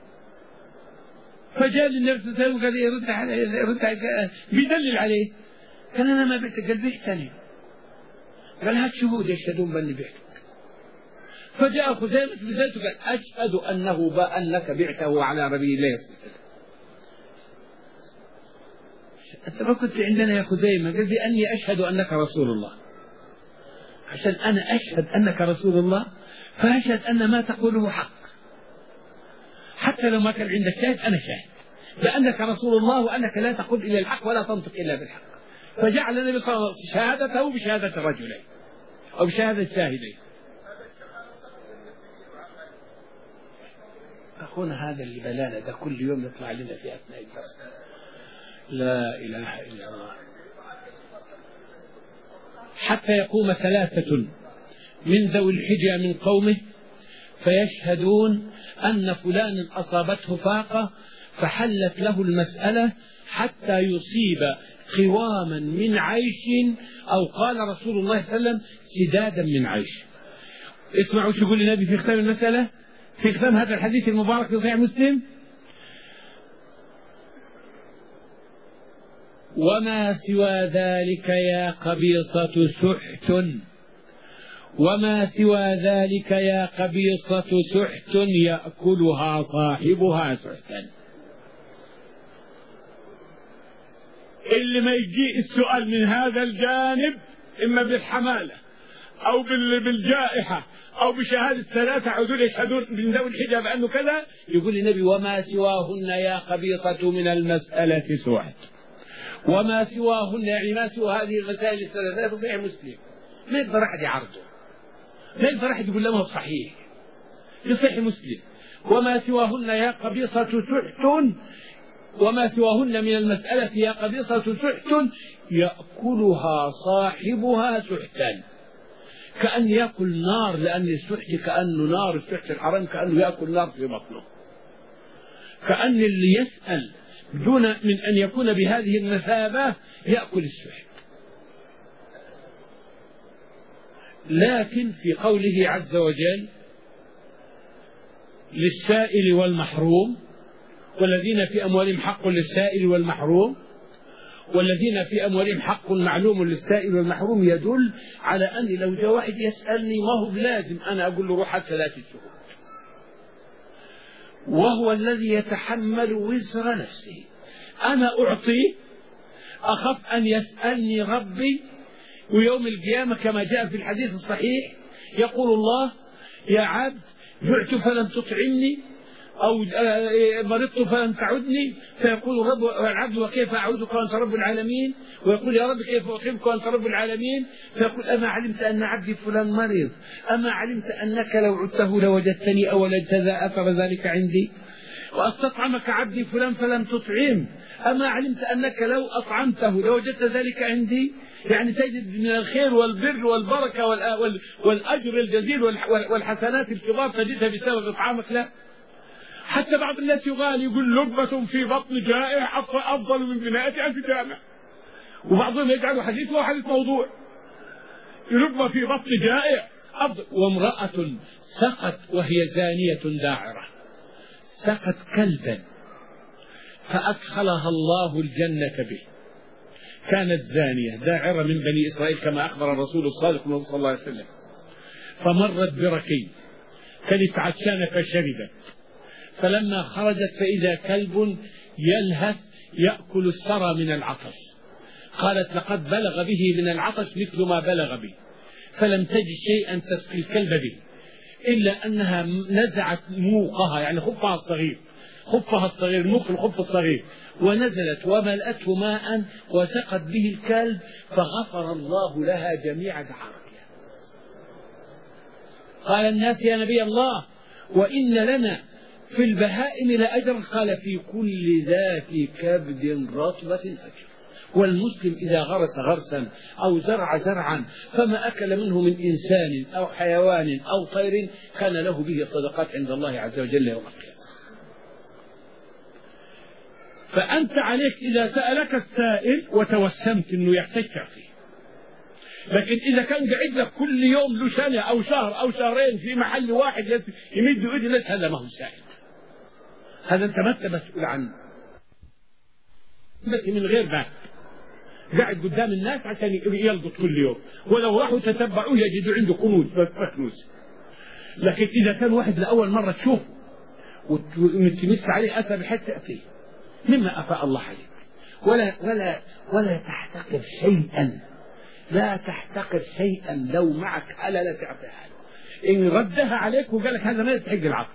S1: فجاء للنبي صلى الله عليه وسلم قال يرد عليه يرد عليه بيدلل عليه، قال أنا ما بعتك، قال بعتني، قال هات شهود يشهدون بأني بعتك. فجاء خزيمة بذلك قال أشهد أنه بأنك بعته على ربي الله صلى الله عليه وسلم. أنت ما كنت عندنا يا خزيمة؟ قال بأني أشهد أنك رسول الله، عشان أنا أشهد أنك رسول الله فأشهد أن ما تقوله حق، حتى لو ما كان عندك شاهد أنا شاهد بأنك رسول الله وأنك لا تقول إلا الحق ولا تنطق إلا بالحق. فجعل النبي صلى الله عليه وسلم شهادته بشهادة الرجلين أو بشهادة الشاهدين. أخونا هذا اللي بلانا ده كل يوم يطلع لنا في أثناء الدرس، لا إله إلا الله. حتى يقوم ثلاثة من ذوي الحجة من قومه فيشهدون أن فلانا أصابته فاقة فحلت له المسألة حتى يصيب قواما من عيش أو قال رسول الله صلى الله عليه وسلم سدادا من عيش. اسمعوا شو يقول النبي في ختام المسألة، في ختام هذا الحديث المبارك في صحيح مسلم: وما سوى ذلك يا قبيصة سحت، وما سوى ذلك يا قبيصة سحت يأكلها صاحبها سحتا. اللي ما يجي السؤال من هذا الجانب إما بالحمالة أو بالجائحة أو بشهادة ثلاثة عدول يشهدون من ذوي الحجة بأنه كذا، يقول النبي وما سواهن يا قبيصة من المسألة سحت. وما سواهن يعني ما سوى هذه المسائل الثلاثة في صحيح مسلم، ما يقدر أحد يعرضه، ما يقدر أحد يقول له ما هو صحيح، في صحيح مسلم وما سواهن يا قبيصة سحت، وما سواهن من المسألة يا قبيصة سحت يأكلها صاحبها سحتا، كأن يأكل نار، لأن السحت كأنه نار، السحت الحرام كأنه يأكل نار في بطنه، كأن اللي يسأل دون من أن يكون بهذه المثابة يأكل السحت. لكن في قوله عز وجل للسائل والمحروم والذين في أموالهم حق للسائل والمحروم، والذين في أموالهم حق معلوم للسائل والمحروم، يدل على أني لو جاء واحد يسألني ما هو لازم أنا أقول له روح حتى ثلاثة شهور، وهو الذي يتحمل وزر نفسه. أنا أعطيه، أخف أن يسألني ربي، ويوم القيامة كما جاء في الحديث الصحيح يقول الله: يا عبد جعت فلم تطعمني، أو مرضت فلم تعدني، فيقول الرب العبد: وكيف أعودك وأنت رب العالمين؟ ويقول: يا رب كيف أطعمك وأنت رب العالمين؟ فيقول: أما علمت أن عبدي فلان مريض؟ أما علمت أنك لو عدته لوجدتني أو وجدت ذا أثر ذلك عندي؟ واستطعمك عبدي فلان فلم تطعم، أما علمت أنك لو أطعمته لوجدت ذلك عندي؟ يعني تجد من الخير والبر والبركة والأجر الجزيل والحسنات الكبار تجدها بسبب إطعامك له. حتى بعض الناس يغالي يقول: لقمة في بطن جائع أفضل من بناءة ألف جامع، وبعضهم يجعل حديثه حديث موضوع. لقمة في بطن جائع أفضل. وامرأة سقت وهي زانية داعرة، سقت كلبا فأدخلها الله الجنة به، كانت زانية داعرة من بني إسرائيل كما أخبر الرسول الصادق صلى الله عليه وسلم، فمرت بركي، كانت عطشانة فشربت، فلما خرجت فإذا كلب يلهث يأكل الثرى من العطش، قالت: لقد بلغ به من العطش مثل ما بلغ به، فلم تجد شيئا تسقي الكلب به إلا أنها نزعت موقها، يعني خفها الصغير، خفها الصغير، موق الخف الصغير، ونزلت وملأته ماء وسقت به الكلب، فغفر الله لها جميع دعارتها. قال الناس: يا نبي الله، وإن لنا في البهائم لأجر؟ قال: في كل ذات كبد رطبة أجر. والمسلم إذا غرس غرسا أو زرع زرعا فما أكل منه من إنسان أو حيوان أو طير كان له به صدقات عند الله عز وجل يوم القيامة. فأنت عليك إذا سألك السائل وتوسمت أنه يحتاج تعطيه، لكن إذا كان قاعد لك كل يوم له سنة أو شهر أو شهرين في محل واحد يمد إيده لك، هذا ما هو سائل، هذا أنت ما أنت مسؤول عنه، بس من غير باب قاعد قدام الناس عشان يلقط كل يوم، ولو راحوا تتبعوه يجدوا عنده كنوز كنوز. لكن إذا كان واحد لأول مرة تشوفه وتمس عليه أثر بحيث تأتيه مما أفاء الله عليك، ولا ولا ولا تحتقر شيئا، لا تحتقر شيئا، لو معك هلا لا تعطيها له، إن ردها عليك وقال لك هذا ما يستحق العطف،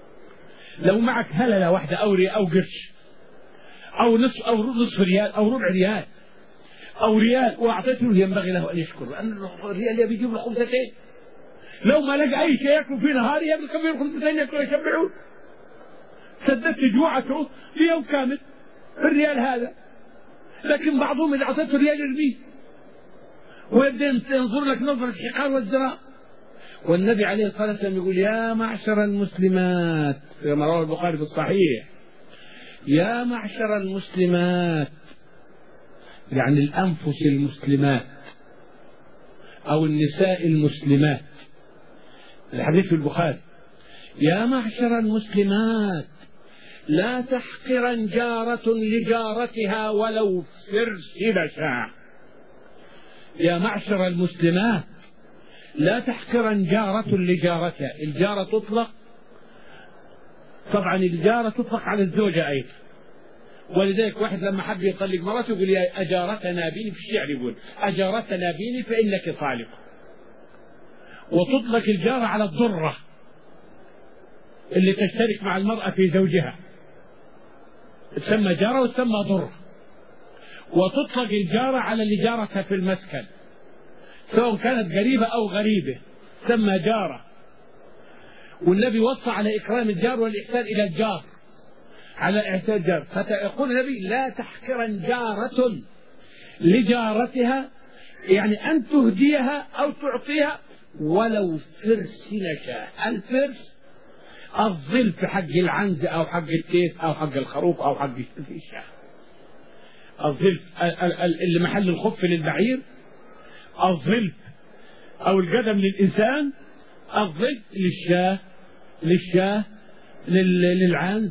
S1: لو معك هللة واحدة أو ريال أو قرش أو نصف أو نصف ريال أو ربع ريال أو ريال وأعطيته، ينبغي له أن يشكر، لأن الريال يبي يجيب له خمستين، لو ما لقى أي شيء يأكل في نهار يبي كبير خمستين يأكل يشبعون، سددت جوعته في يوم كامل الريال هذا. لكن بعضهم إذا أعطيته ريال يرميه ويبدأ ينظر لك نظرة الحقار والزراء. والنبي عليه الصلاة والسلام يقول: يا معشر المسلمات، كما رواه البخاري في الصحيح: يا معشر المسلمات، يعني الأنفس المسلمات أو النساء المسلمات، الحديث في البخاري: يا معشر المسلمات لا تحقرن جارة لجارتها ولو فرس شاع. يا معشر المسلمات لا تحقرن جارة لجارتها. الجارة تطلق، طبعا الجارة تطلق على الزوجة أيضا، ولذلك واحد لما حب يطلق مراته يقول: يا أجارتنا بيني، في الشعر يقول: أجارتنا بيني فإنك طالق. وتطلق الجارة على الضرة اللي تشترك مع المرأة في زوجها، تسمى جارة وتسمى ضرة. وتطلق الجارة على اللي جارتها في المسكن، سواء كانت قريبة أو غريبة، تسمى جارة. والنبي وصى على إكرام الجار والإحسان إلى الجار، على إحسان الجار. فيقول النبي: لا تحقرن جارة لجارتها، يعني أن تهديها أو تعطيها ولو فرس نشاء. الفرس الظل في حق العنز أو حق التيس أو حق الخروف أو حق الشاة، الظل اللي محل الخف للبعير، الظل أو القدم للإنسان، الظل للشاة للشاة للعنز،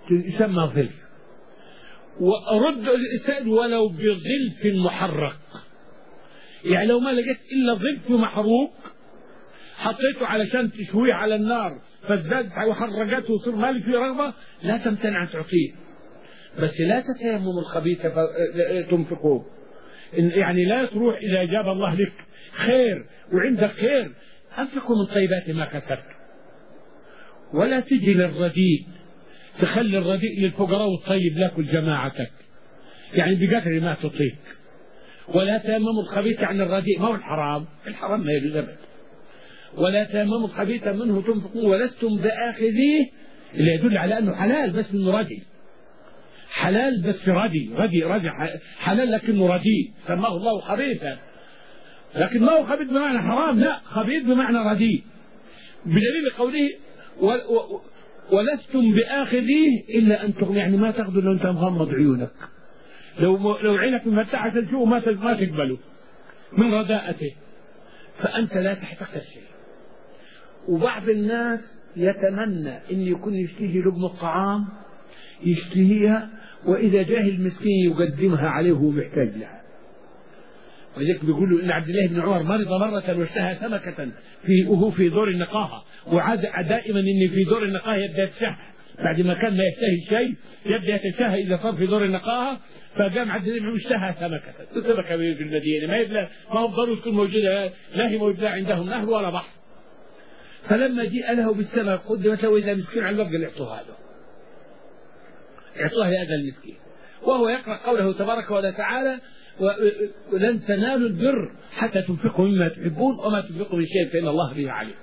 S1: يسمى ظلف. ورد الإنسان ولو بظلف محرق، يعني لو ما لقيت إلا ظلف محروق حطيته علشان تشويه على النار فازداد وحرقته وصار مالك في رغبة، لا تمتنع أن تعطيه، بس لا تتيمموا الخبيث تنفقوه. يعني لا تروح إذا جاب الله لك خير وعندك خير أنفقوا من طيبات ما كسبت، ولا تجي للرديء تخلي الرديء للفقراء والطيب لكل جماعتك، يعني بقدر ما تطيق. ولا تيمموا الخبيث عن الرديء، ما هو الحرام، الحرام ما يجوز أبدا. ولا تيمموا الخبيث منه تنفقون ولستم بآخذيه، اللي يدل على أنه حلال بس إنه رديء، حلال بس رديء، رديء رديء حلال لكنه رديء، سماه الله خبيثا، لكن ما هو خبيث بمعنى حرام، لا، خبيث بمعنى رديء، بدليل قوله و و ولستم بآخذيه إلا أن تغني، يعني ما تاخذوا لو أنت مغمض عيونك، لو لو عينك مفتحة تشوفه ما ما تقبله من رداءته، فأنت لا تحتقر شيء. وبعض الناس يتمنى أن يكون يشتهي لقمة طعام يشتهيها وإذا جاه المسكين يقدمها عليه وهو محتاج لها. ولذلك بيقولوا إن عبد الله بن عمر مرض مرة واشتهى سمكة في وهو في دور النقاهة، وعاد دائما إن في دور النقاهة يبدأ يتشهى، بعد ما كان ما يشتهي شيء يبدأ يتشهى إذا صار في دور النقاهة. فقام عبد الله بن عمر اشتهى سمكة، سمكة في المدينة ما يبلى ما هو ضروري تكون موجودة، لا هي موجودة عندهم نهر ولا بحر. فلما جاء له بالسمك قدمت له إذا مسكين على الباب قال اعطوها له، اعطوها لهذا المسكين، وهو يقرأ قوله تبارك وتعالى ولن تنالوا البر حتى تنفقوا مما تحبون وما تنفقوا من شيء فإن الله به عليم.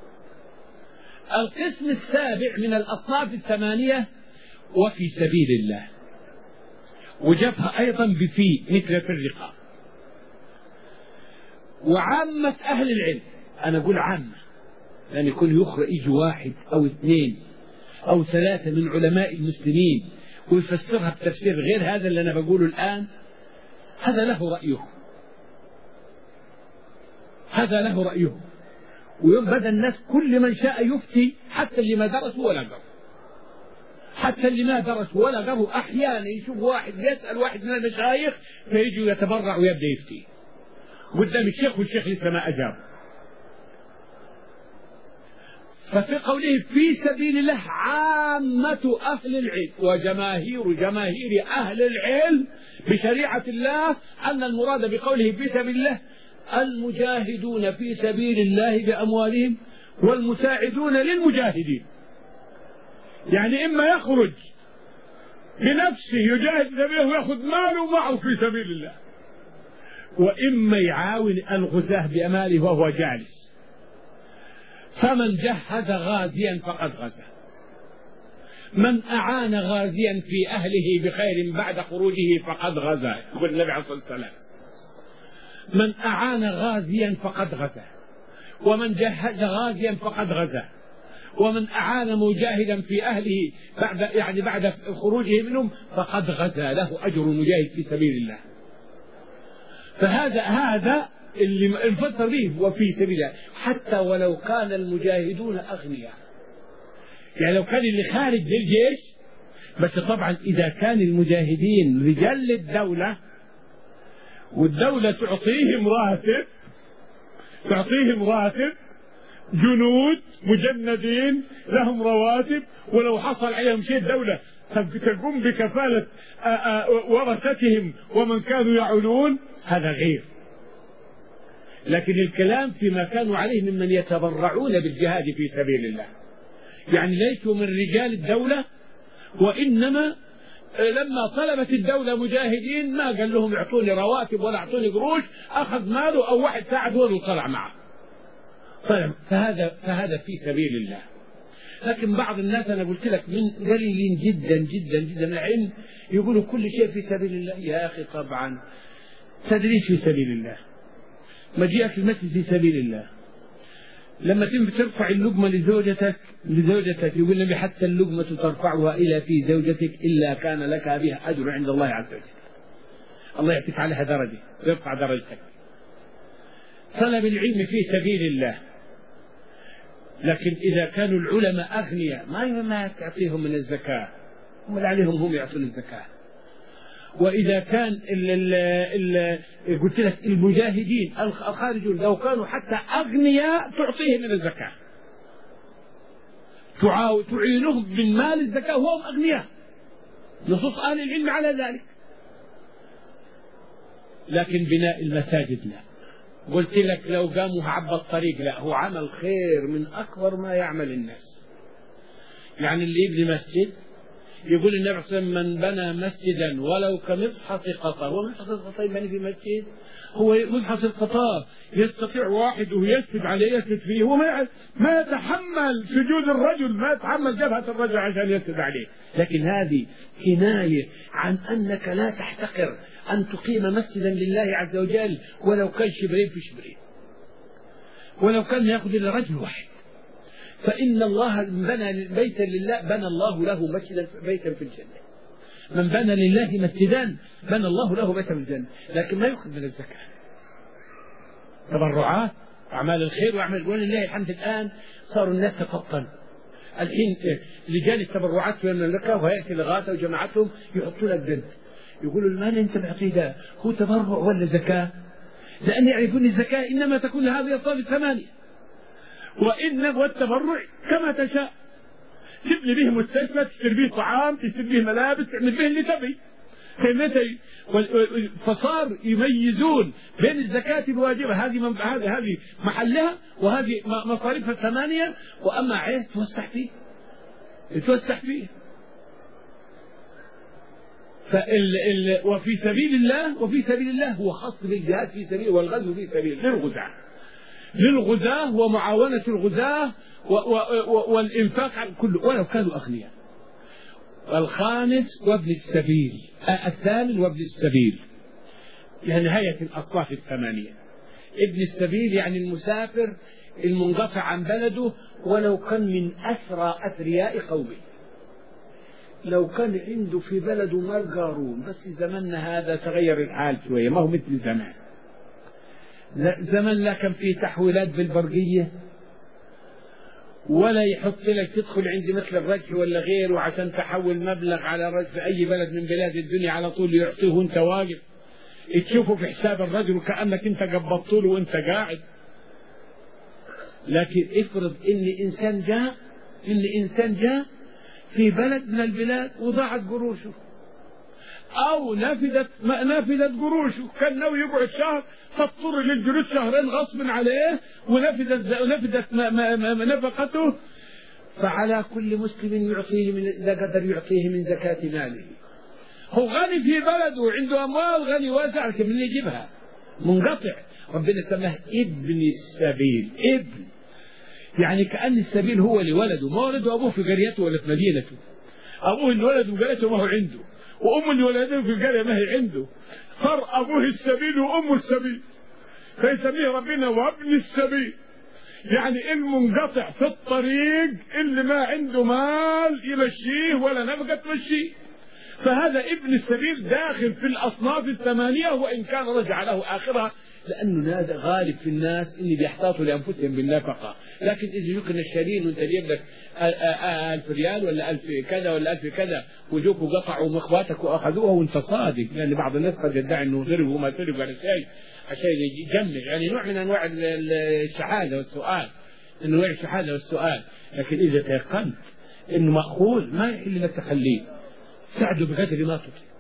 S1: القسم السابع من الأصناف الثمانية وفي سبيل الله، وجابها أيضا بفي مثل في الرقاب. وعامة أهل العلم، أنا أقول عامة لأن يكون يخرج واحد أو اثنين أو ثلاثة من علماء المسلمين ويفسرها بتفسير غير هذا اللي أنا بقوله الآن، هذا له رأيه، هذا له رأيه. ويوم بدأ الناس كل من شاء يفتي، حتى اللي ما درسوا ولا قروا، حتى اللي ما درسوا ولا قروا أحيانا يشوف واحد يسأل واحد من المشايخ فيجي يتبرع ويبدأ يفتي قدام الشيخ والشيخ لسه ما أجاب. ففي قوله في سبيل الله عامة أهل العلم وجماهير جماهير أهل العلم بشريعة الله أن المراد بقوله في سبيل الله المجاهدون في سبيل الله بأموالهم والمساعدون للمجاهدين، يعني إما يخرج بنفسه يجاهد في سبيله ويأخذ ماله معه في سبيل الله، وإما يعاون الغزاة بأماله وهو جالس. فمن جهز غازيا فقد غزا، من أعان غازيا في أهله بخير بعد خروجه فقد غزا، يقول النبي عليه الصلاة والسلام من أعان غازيا فقد غزا، ومن جهز غازيا فقد غزا، ومن أعان مجاهدا في أهله بعد يعني بعد خروجه منهم فقد غزا، له أجر مجاهد في سبيل الله. فهذا هذا اللي انفسر به وفي سبيل الله، حتى ولو كان المجاهدون أغنياء، يعني لو كان اللي خارج للجيش، بس طبعا إذا كان المجاهدين رجال للدولة والدولة تعطيهم راتب، تعطيهم راتب جنود مجندين لهم رواتب، ولو حصل عليهم شيء الدولة تقوم بكفالة ورثتهم ومن كانوا يعولون، هذا غير. لكن الكلام فيما كانوا عليه ممن يتبرعون بالجهاد في سبيل الله، يعني ليسوا من رجال الدولة، وإنما لما طلبت الدولة مجاهدين ما قال لهم اعطوني رواتب ولا اعطوني قروش، أخذ ماله أو واحد ساعد هو وطلع معه، فهذا فهذا في سبيل الله. لكن بعض الناس أنا قلت لك من قليلين جدا جدا جدا من العلم يقولوا كل شيء في سبيل الله. يا أخي طبعا تدريس في سبيل الله، مجيئك المسجد في سبيل الله، لما ترفع اللقمة لزوجتك لزوجتك يقول النبي حتى اللقمة ترفعها إلى في زوجتك إلا كان لك بها أجر عند الله عز وجل، الله يعطيك عليها درجة ويرفع درجتك. طلب العلم في سبيل الله، لكن إذا كانوا العلماء أغنياء ما ما تعطيهم من الزكاة هم اللي عليهم هم يعطون الزكاة. وإذا كان ال ال ال قلت لك المجاهدين الخارجون لو كانوا حتى أغنياء تعطيهم من الزكاة، تعينهم من مال الزكاة وهم أغنياء، نصوص أهل العلم على ذلك. لكن بناء المساجد لا. قلت لك لو قاموا عبى الطريق لا، هو عمل خير من أكبر ما يعمل الناس. يعني اللي يبني مسجد يقول النبي صلى الله عليه وسلم من بنى مسجدا ولو كمصحف قطر، ومصحف القطر يبني في مسجد، هو مصحف القطار يستطيع واحد ويسجد عليه يسجد فيه، وما ما يتحمل سجود الرجل، ما يتحمل جبهة الرجل عشان يسجد عليه. لكن هذه كناية عن أنك لا تحتقر أن تقيم مسجدا لله عز وجل ولو كان شبرين في شبرين، ولو كان يأخذ إلى رجل واحد. فإن الله من بنى بيتا لله بنى الله له مسجدا بيتا في الجنة. من بنى لله مسجدا بنى الله له بيتا في الجنة، لكن ما يأخذ من الزكاة. تبرعات أعمال الخير وأعمال، ولله الحمد الآن صاروا الناس تفطن. الحين لجان التبرعات في المملكة وهيئة الإغاثة وجماعتهم يحطوا لك بنت، يقولوا المال اللي أنت معطيه ده هو تبرع ولا زكاة؟ لأن يعرفون الزكاة إنما تكون لهذه الأصناف الثمانية، وإن والتبرع كما تشاء، تبني به مستشفى، تشتري به طعام، تشتري به ملابس، تعمل به اللي تبي. فصار يميزون بين الزكاة الواجبة هذه هذه هذه محلها وهذه مصاريفها الثمانية، وأما عين توسع فيه توسع فيه. فال ال وفي سبيل الله وفي سبيل الله هو خاص بالجهاد في سبيل والغزو في سبيل للغزاة للغزاة ومعاونة الغزاة والإنفاق على كله ولو كانوا أغنياء. والخامس وابن السبيل، الثامن وابن السبيل، يعني نهاية الأصناف الثمانية. ابن السبيل يعني المسافر المنقطع عن بلده ولو كان من أسرى أثرياء قومه، لو كان عنده في بلده مال قارون، بس زمننا هذا تغير الحال شوية، ما هو مثل زمان. زمن لا كان فيه تحويلات بالبرقية، ولا يحط لك تدخل عند مثل الرجح ولا غيره عشان تحول مبلغ على رجل في أي بلد من بلاد الدنيا على طول يعطيه وانت واقف، تشوفه في حساب الرجل وكأنك انت قبضت له وانت قاعد. لكن افرض ان انسان جاء ان انسان جاء في بلد من البلاد وضاعت قروشه او نفذت نفذت قروشه، كان ناوي يقعد شهر فاضطر للجلوس شهرين غصب عليه ونفذت نفذت نفقته. فعلى كل مسلم يعطيه من اذا قدر يعطيه من زكاة ماله. هو غني في بلده وعنده اموال غني واسع، لكن من يجيبها منقطع. ربنا سماه ابن السبيل، ابن يعني كأن السبيل هو لولده، ما ولده ابوه في قريته ولا في مدينته، ابوه اللي ولده في قريته ما هو عنده، وأمه اللي ولده في القرية ما هي عنده، صار أبوه السبيل وأمه السبيل، فيسميه ربنا وابن السبيل، يعني المنقطع في الطريق اللي ما عنده مال يمشيه ولا نفقة تمشيه. فهذا ابن السبيل داخل في الأصناف الثمانية، وإن كان رجع له آخرها، لأنه هذا غالب في الناس اللي بيحتاطوا لأنفسهم بالنفقة. لكن إذا يجوك الشرين وأنت جيب لك ألف ريال ولا ألف كذا ولا ألف كذا وجوك وقطعوا مخواتك وأخذوها وأنت صادق، لأن يعني بعض الناس قد يدعي أنه ضرب وما ضرب على شيء عشان يجمل، يعني نوع من أنواع الشحاذة والسؤال، أنه نوع الشحاذة والسؤال. لكن إذا تيقنت أنه مأخوذ ما يحل لك تخليه، ساعده بقدر ما تطيق،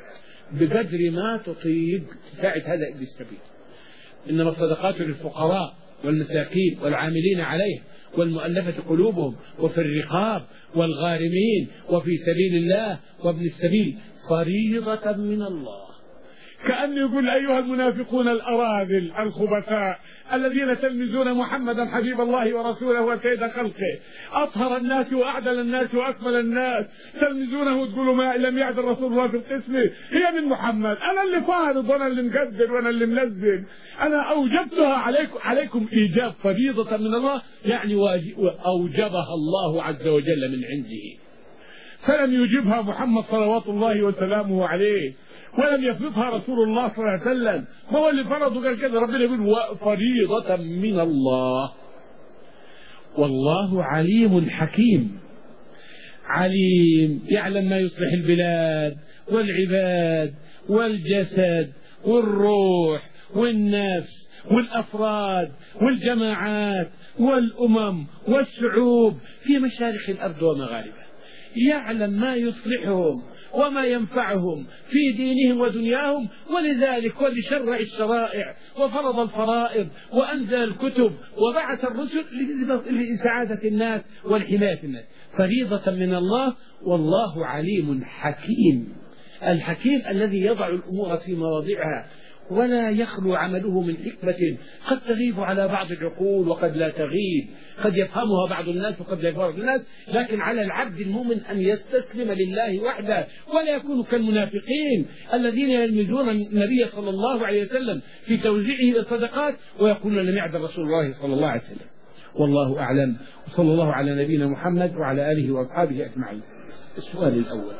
S1: بقدر ما تطيق تساعد هذا ابن السبيل. إنما الصدقات للفقراء والمساكين والعاملين عليه والمؤلفة قلوبهم وفي الرقاب والغارمين وفي سبيل الله وابن السبيل فريضة من الله. كأن يقول أيها المنافقون الأراذل الخبثاء الذين تلمزون محمدا حبيب الله ورسوله وسيد خلقه أطهر الناس وأعدل الناس وأكمل الناس، تلمزونه وتقولوا ما لم يعدل رسول الله في القسم هي من محمد، أنا اللي فارض وأنا اللي مقدر وأنا اللي منزل، أنا أوجبتها عليكم عليكم إيجاب فريضة من الله، يعني أوجبها الله عز وجل من عنده، فلم يجبها محمد صلوات الله وسلامه عليه، ولم يفرضها رسول الله صلى الله عليه وسلم، ما هو اللي فرضه قال كذا. ربنا يقول فريضة من الله والله عليم حكيم. عليم، يعلم ما يصلح البلاد والعباد والجسد والروح والنفس والأفراد والجماعات والأمم والشعوب في مشارق الأرض ومغاربها، يعلم ما يصلحهم وما ينفعهم في دينهم ودنياهم، ولذلك هو اللي شرع الشرائع وفرض الفرائض وأنزل الكتب وبعث الرسل لسعادة الناس ولحماية الناس، فريضة من الله، والله عليم حكيم. الحكيم الذي يضع الأمور في مواضعها ولا يخلو عمله من حكمة قد تغيب على بعض العقول وقد لا تغيب، قد يفهمها بعض الناس وقد لا يفهمها الناس، لكن على العبد المؤمن أن يستسلم لله وحده ولا يكون كالمنافقين الذين يلمزون النبي صلى الله عليه وسلم في توزيعه الصدقات ويقولون لم يعد رسول الله صلى الله عليه وسلم. والله أعلم، وصلى الله على نبينا محمد وعلى آله وأصحابه أجمعين. السؤال الأول: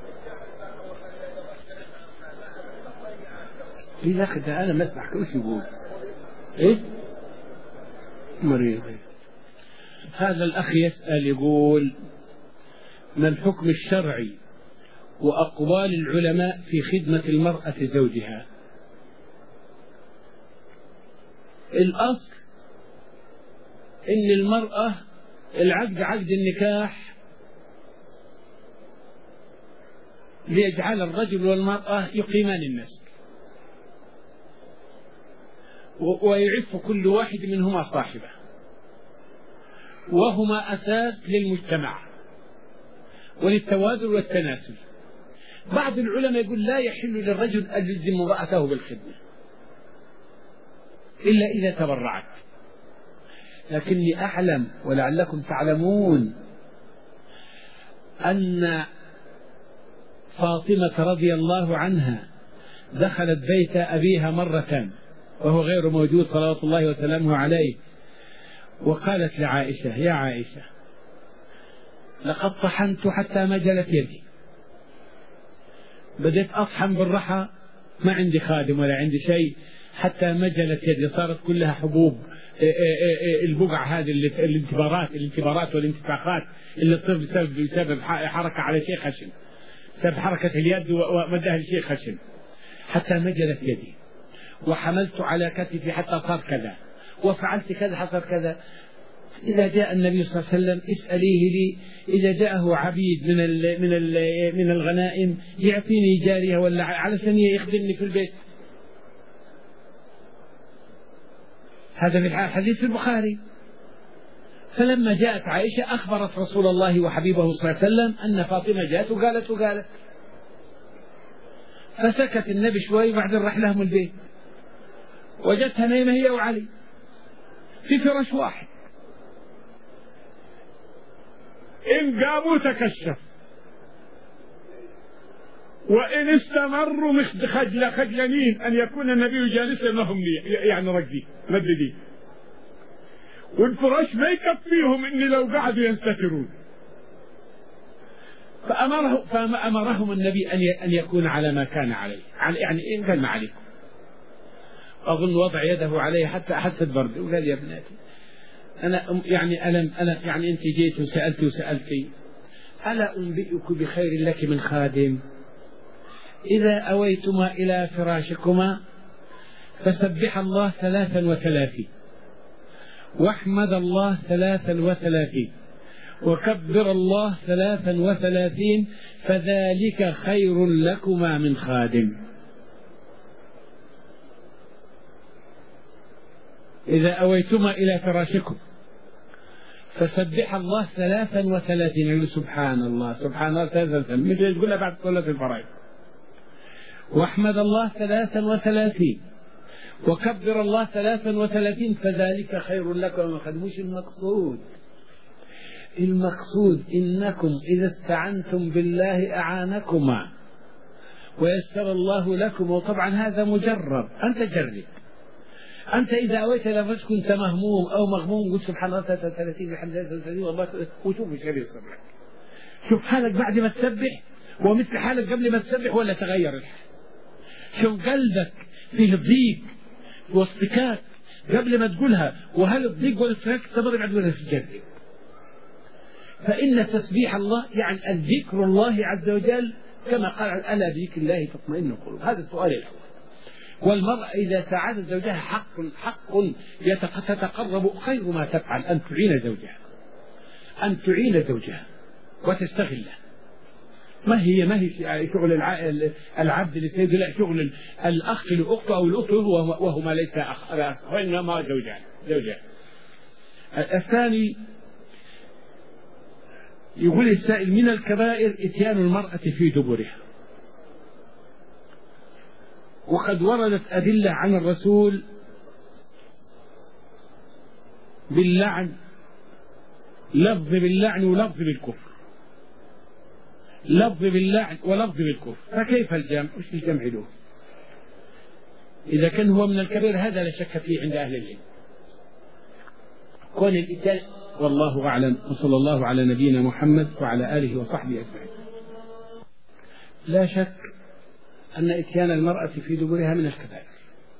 S1: إذا أخذ أنا ما أسمع كل شيء يقول إيه مريض. هذا الأخ يسأل يقول: ما الحكم الشرعي وأقوال العلماء في خدمة المرأة زوجها؟ الأصل إن المرأة العقد عقد النكاح ليجعل الرجل والمرأة يقيمان النسل ويعف كل واحد منهما صاحبه، وهما أساس للمجتمع وللتوادل والتناسل. بعض العلماء يقول لا يحل للرجل أن يلزم امرأته بالخدمة إلا إذا تبرعت، لكني أعلم ولعلكم تعلمون أن فاطمة رضي الله عنها دخلت بيت أبيها مرة وهو غير موجود صلوات الله وسلامه عليه، وقالت لعائشة: يا عائشة، لقد طحنت حتى مجلت يدي، بدأت أطحن بالرحى، ما عندي خادم ولا عندي شيء، حتى مجلت يدي، صارت كلها حبوب البقع هذه الانتبارات الانتبارات والانتفاخات اللي تصير بسبب بسبب حركة على شيء خشن، بسبب حركة اليد ومدها لشيء خشن، حتى مجلت يدي، وحملت على كتفي حتى صار كذا، وفعلت كذا حصل كذا. إذا جاء النبي صلى الله عليه وسلم اسأليه لي إذا جاءه عبيد من ال من ال من الغنائم يعطيني جارية ولا علشان يخدمني في البيت. هذا في حديث البخاري. فلما جاءت عائشة أخبرت رسول الله وحبيبه صلى الله عليه وسلم أن فاطمة جاءت وقالت وقالت فسكت النبي شوي، بعدين راح لهم البيت وجدتها نايمة هي وعلي في فراش واحد، إن قاموا تكشف وإن استمروا خجل خجلانين أن يكون النبي جالسا لهم يعني رقدين مددين، والفراش ما يكفيهم إن لو قعدوا ينسترون، فأمره فأمرهم النبي أن يكون على ما كان عليه، يعني إن كان ما عليكم. أظن وضع يده عليه حتى أحس برد، وقال: يا ابنتي أنا يعني ألم أنا يعني أنت جيت وسألتي وسألتي، ألا أنبئك بخير لك من خادم؟ إذا أويتما إلى فراشكما فسبح الله ثلاثا وثلاثين، واحمد الله ثلاثا وثلاثين، وكبر الله ثلاثا وثلاثين، فذلك خير لكما من خادم. إذا أويتما إلى فراشكم فسبح الله ثلاثا وثلاثين، يقول سبحان الله سبحان الله ثلاثا وثلاثين، مثل تقولها بعد صلاة الفرائض، واحمد الله ثلاثا وثلاثين، وكبر الله ثلاثا وثلاثين، فذلك خير لكم من خادم. مش المقصود، المقصود إنكم إذا استعنتم بالله أعانكما ويسر الله لكم، وطبعا هذا مجرب، أنت جرب. أنت إذا أويت إلى فراشك كنت مهموم أو مغموم، قلت سبحان الله ثلاثة وثلاثين الحمد لله ثلاثة وثلاثين والله، وشوف ايش اللي يصير لك. شوف حالك بعد ما تسبح ومثل حالك قبل ما تسبح ولا تغير الحال. شوف قلبك فيه ضيق واصطكاك قبل ما تقولها، وهل الضيق والاصطكاك تمر بعد ولا تجرب. فإن تسبيح الله يعني الذكر الله عز وجل، كما قال ألا بذكر الله تطمئن القلوب. هذا السؤال الأول. والمرأة إذا ساعدت زوجها حق حق تتقرب، خير ما تفعل أن تعين زوجها، أن تعين زوجها وتستغله. ما هي ما هي شغل العبد لسيده، لا، شغل الأخ لأخته أو الأخت وهما ليس أخ، وإنما زوجان زوجان. الثاني يقول السائل: من الكبائر إتيان المرأة في دبرها. وقد وردت أدلة عن الرسول باللعن، لفظ باللعن ولفظ بالكفر، لفظ باللعن ولفظ بالكفر، فكيف الجمع؟ وش الجمع له؟ إذا كان هو من الكبائر هذا لا شك فيه عند أهل العلم. كون الإتيان، والله أعلم، وصلى الله على نبينا محمد وعلى آله وصحبه أجمعين. لا شك أن إتيان المرأة في دبرها من الكبائر،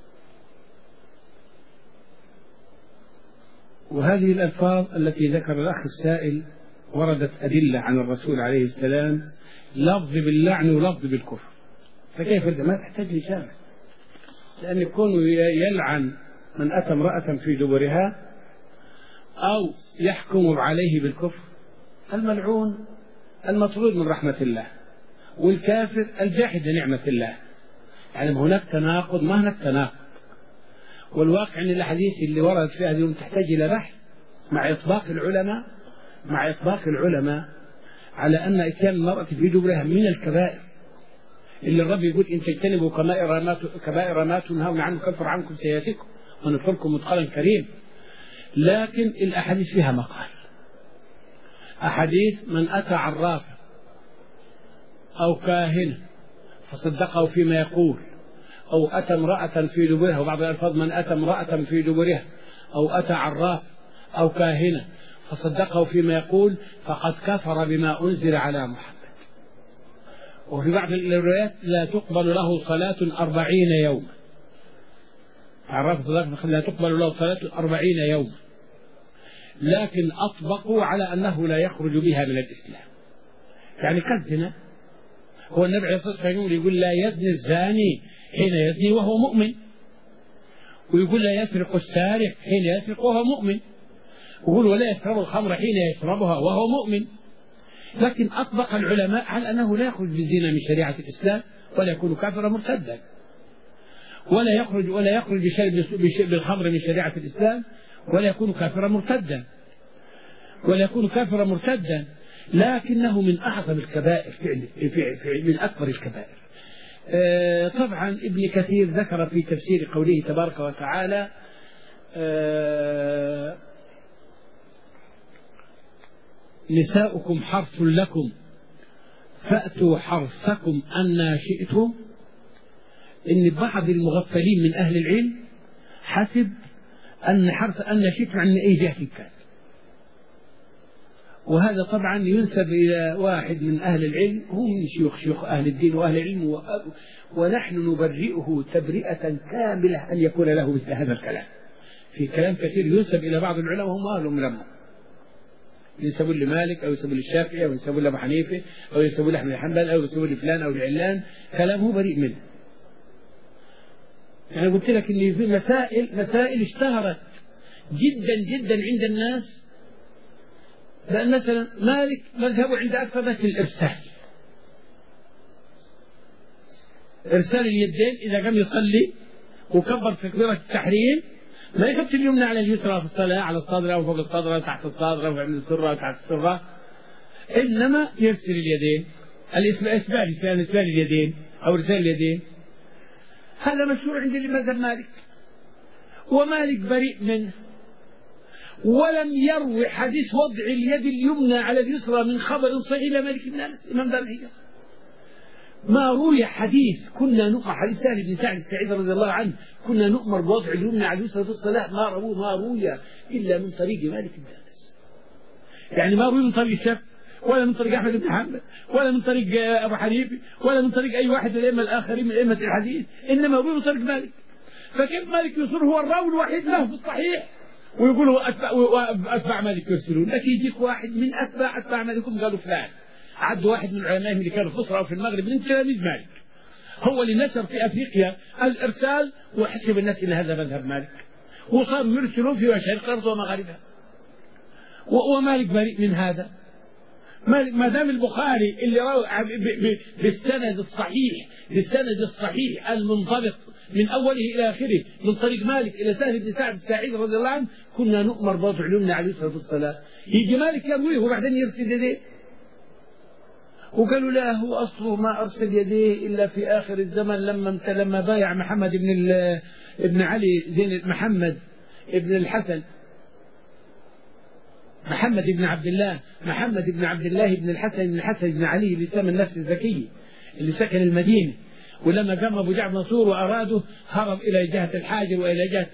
S1: وهذه الألفاظ التي ذكر الأخ السائل وردت أدلة عن الرسول عليه السلام، لفظ باللعن ولفظ بالكفر، فكيف ما تحتاج لشامل؟ لأن يكون يلعن من أتى امرأة في دبرها أو يحكم عليه بالكفر. الملعون المطرود من رحمة الله، والكافر الجاحد لنعمة الله. يعني هناك تناقض، ما هناك تناقض. والواقع أن الأحاديث اللي وردت فيها اليوم تحتاج إلى بحث مع إطلاق العلماء مع إطلاق العلماء على أن إتيان المرأة في دبرها من الكبائر، اللي الرب يقول: إن تجتنبوا كبائر ما كبائر ما تنهون عنه كفر عنكم سيئاتكم وندخلكم مدخلا كريم. لكن الأحاديث فيها مقال. أحاديث: من أتى عرافا أو كاهنا فصدقه فيما يقول، أو أتى امرأة في دبرها، وبعض الألفاظ: من أتى امرأة في دبرها أو أتى عراف أو كاهنا فصدقه فيما يقول فقد كفر بما أنزل على محمد. وفي بعض الروايات: لا تقبل له صلاة أربعين يوما. عرف لا تقبل له صلاة أربعين يوما، لكن أطبقوا على أنه لا يخرج بها من الإسلام. يعني كالزنا، هو النبي عليه الصلاة والسلام يقول: لا يزني الزاني حين يزني وهو مؤمن، ويقول: لا يسرق السارق حين يسرق وهو مؤمن، ويقول: ولا يشرب الخمر حين يشربها وهو مؤمن. لكن أطبق العلماء على أنه لا يخرج بالزنا من شريعة الإسلام، ولا يكون كافرا مرتدا، ولا يخرج ولا يخرج بشرب بالخمر من شريعة الإسلام، ولا يكون كافرا مرتدا ولا يكون كافرا مرتدا لكنه من أعظم الكبائر، فعل فعل من أكبر الكبائر. آه طبعا ابن كثير ذكر في تفسير قوله تبارك وتعالى: آه نساؤكم حرث لكم فأتوا حرثكم أن شئتم. إن بعض المغفلين من أهل العلم حسب أن حرث أن شئتم عن أي جهة كان، وهذا طبعا ينسب إلى واحد من أهل العلم، هم شيوخ شيوخ أهل الدين وأهل العلم، ونحن نبرئه تبرئة كاملة أن يكون له مثل هذا الكلام. في كلام كثير ينسب إلى بعض العلماء هم أهلهم لهم، ينسبون لمالك أو ينسبون للشافعي أو ينسبون لأبو حنيفة أو ينسبون لأحمد بن حنبل أو ينسبون لفلان أو لعلان، كلامه بريء منه. يعني قلت لك إن في مسائل مسائل اشتهرت جدا جدا عند الناس، لأن مثلا مالك مذهبه عند أكثر الناس الإرسال، إرسال اليدين إذا قام يصلي وكبر تكبيرة التحريم ما يحط اليمنى على اليسرى في الصلاة، على الصدر أو فوق الصدر أو تحت الصدر أو عند السرة أو تحت السرة، إنما يرسل اليدين، الإسبال إسبال اليدين أو إرسال اليدين. هذا مشهور عند مذهب مالك، ومالك بريء منه، ولم يروي حديث وضع اليد اليمنى على اليسرى من خبر صحيح إلى مالك بن أنس إمام دار الهجرة. ما روي حديث كنا نؤمر، حديث سهل بن سعد السعيد رضي الله عنه، كنا نؤمر بوضع اليمنى على اليسرى في الصلاة، ما روى ما روي إلا من طريق مالك بن أنس. يعني ما روي من طريق الشافعي ولا من طريق أحمد بن حنبل ولا من طريق أبو حنيفة ولا من طريق أي واحد من الأئمة الآخرين من أئمة الحديث، إنما روي من طريق مالك. فكيف مالك يصير هو الراوي الوحيد له في الصحيح ويقولوا أتباع, أتباع مالك يرسلون، لكن يجيك واحد من أتباع أتباع مالكم قالوا فلان، عدوا واحد من علمائهم اللي كانوا في مصر أو في المغرب من تلاميذ مالك، هو اللي نشر في أفريقيا الإرسال وحسب الناس إن هذا مذهب مالك، وصاروا يرسلون في مشارق الأرض ومغاربها، ومالك بريء من هذا. ما دام البخاري اللي روى بالسند الصحيح بالسند الصحيح المنضبط من أوله إلى آخره من طريق مالك إلى سهل بن سعد الساعدي رضي الله عنه، كنا نؤمر بوضع علومنا عليه الصلاة والسلام. يجي مالك يرويه وبعدين يرسل يديه، وقالوا لا هو أصله ما أرسل يديه إلا في آخر الزمن لما لما بايع محمد بن ابن علي زين محمد ابن الحسن محمد بن عبد الله محمد بن عبد الله بن الحسن بن الحسن بن علي اللي سمى النفس الزكي اللي سكن المدينة، ولما قام أبو جعفر منصور وأراده هرب إلى جهة الحاجر وإلى جهة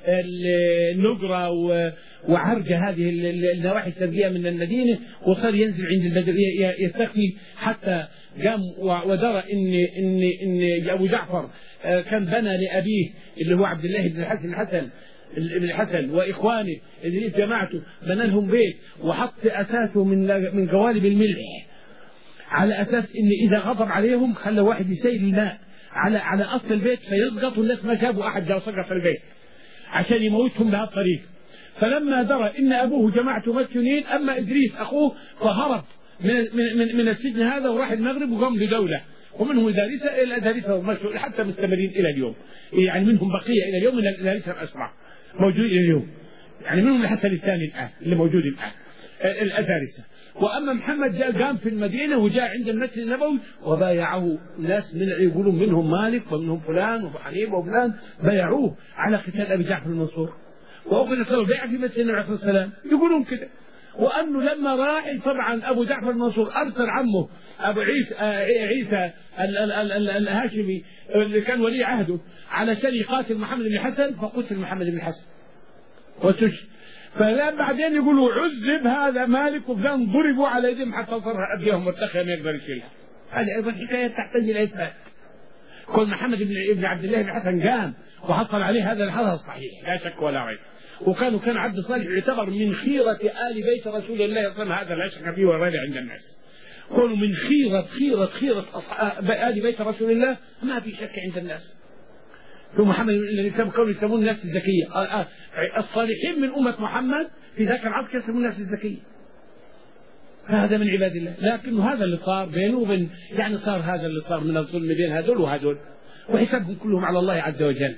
S1: النقرة وعرجة هذه النواحي الشرقية من المدينة، وصار ينزل عند البدر يستخفي حتى قام ودرى إن إن إن أبو جعفر كان بنى لأبيه اللي هو عبد الله بن الحسن الحسن ابن الحسن وإخوانه اللي جماعته، بنى لهم بيت وحط أساسه من من قوالب الملح على أساس إن إذا غضب عليهم خلى واحد يسيل الماء على على أصل البيت فيسقط، والناس ما شافوا أحد جاء سقط في البيت عشان يموتهم بهذا الطريق. فلما درى إن أبوه جماعته مسجونين، أما إدريس أخوه فهرب من من من السجن هذا وراح المغرب وقام بدولة، ومنهم دارسة إلى دارسة حتى مستمرين إلى اليوم، يعني منهم بقية إلى اليوم من الدارسة الأسرع موجود إلى اليوم، يعني منهم الحسن الثاني الآن اللي موجود الآن الأدارسة. وأما محمد جاء قام في المدينة وجاء عند المسجد النبوي وبايعه ناس من يقولون منهم مالك ومنهم فلان وابو حنيفه وفلان، بايعوه على قتال أبي جعفر المنصور، وأخذ له البيعة في مسجد النبي عليه الصلاة والسلام يقولون كده. وأنه لما راح طبعا أبو جعفر المنصور أرسل عمه أبو عيسى عيسى الهاشمي اللي كان ولي عهده علشان يقاتل محمد بن الحسن، فقتل محمد بن الحسن وتش. فلا بعدين يقولوا عذب هذا مالك وفلان ضربوا على يدهم حتى صار أبيهم مرتخيا ما يقدر يشيلها. هذه أيضا حكاية تحتاج إلى إثبات. كل محمد بن عبد الله بن الحسن قام وحصل عليه هذا الحظ الصحيح لا شك ولا ريب، وكانوا كان عبد الصالح يعتبر من خيرة آل بيت رسول الله صلى الله عليه وسلم، هذا لا شك فيه ولا ريب عند الناس. كانوا من خيرة خيرة خيرة آل بيت رسول الله ما في شك عند الناس. ثم محمد الذي كانوا يسمون الناس الزكية، الصالحين من أمة محمد في ذاك العصر يسمون الناس الزكية، هذا من عباد الله. لكن هذا اللي صار بينه وبين، يعني صار هذا اللي صار من الظلم بين هذول وهذول، وحسابهم كلهم على الله عز وجل.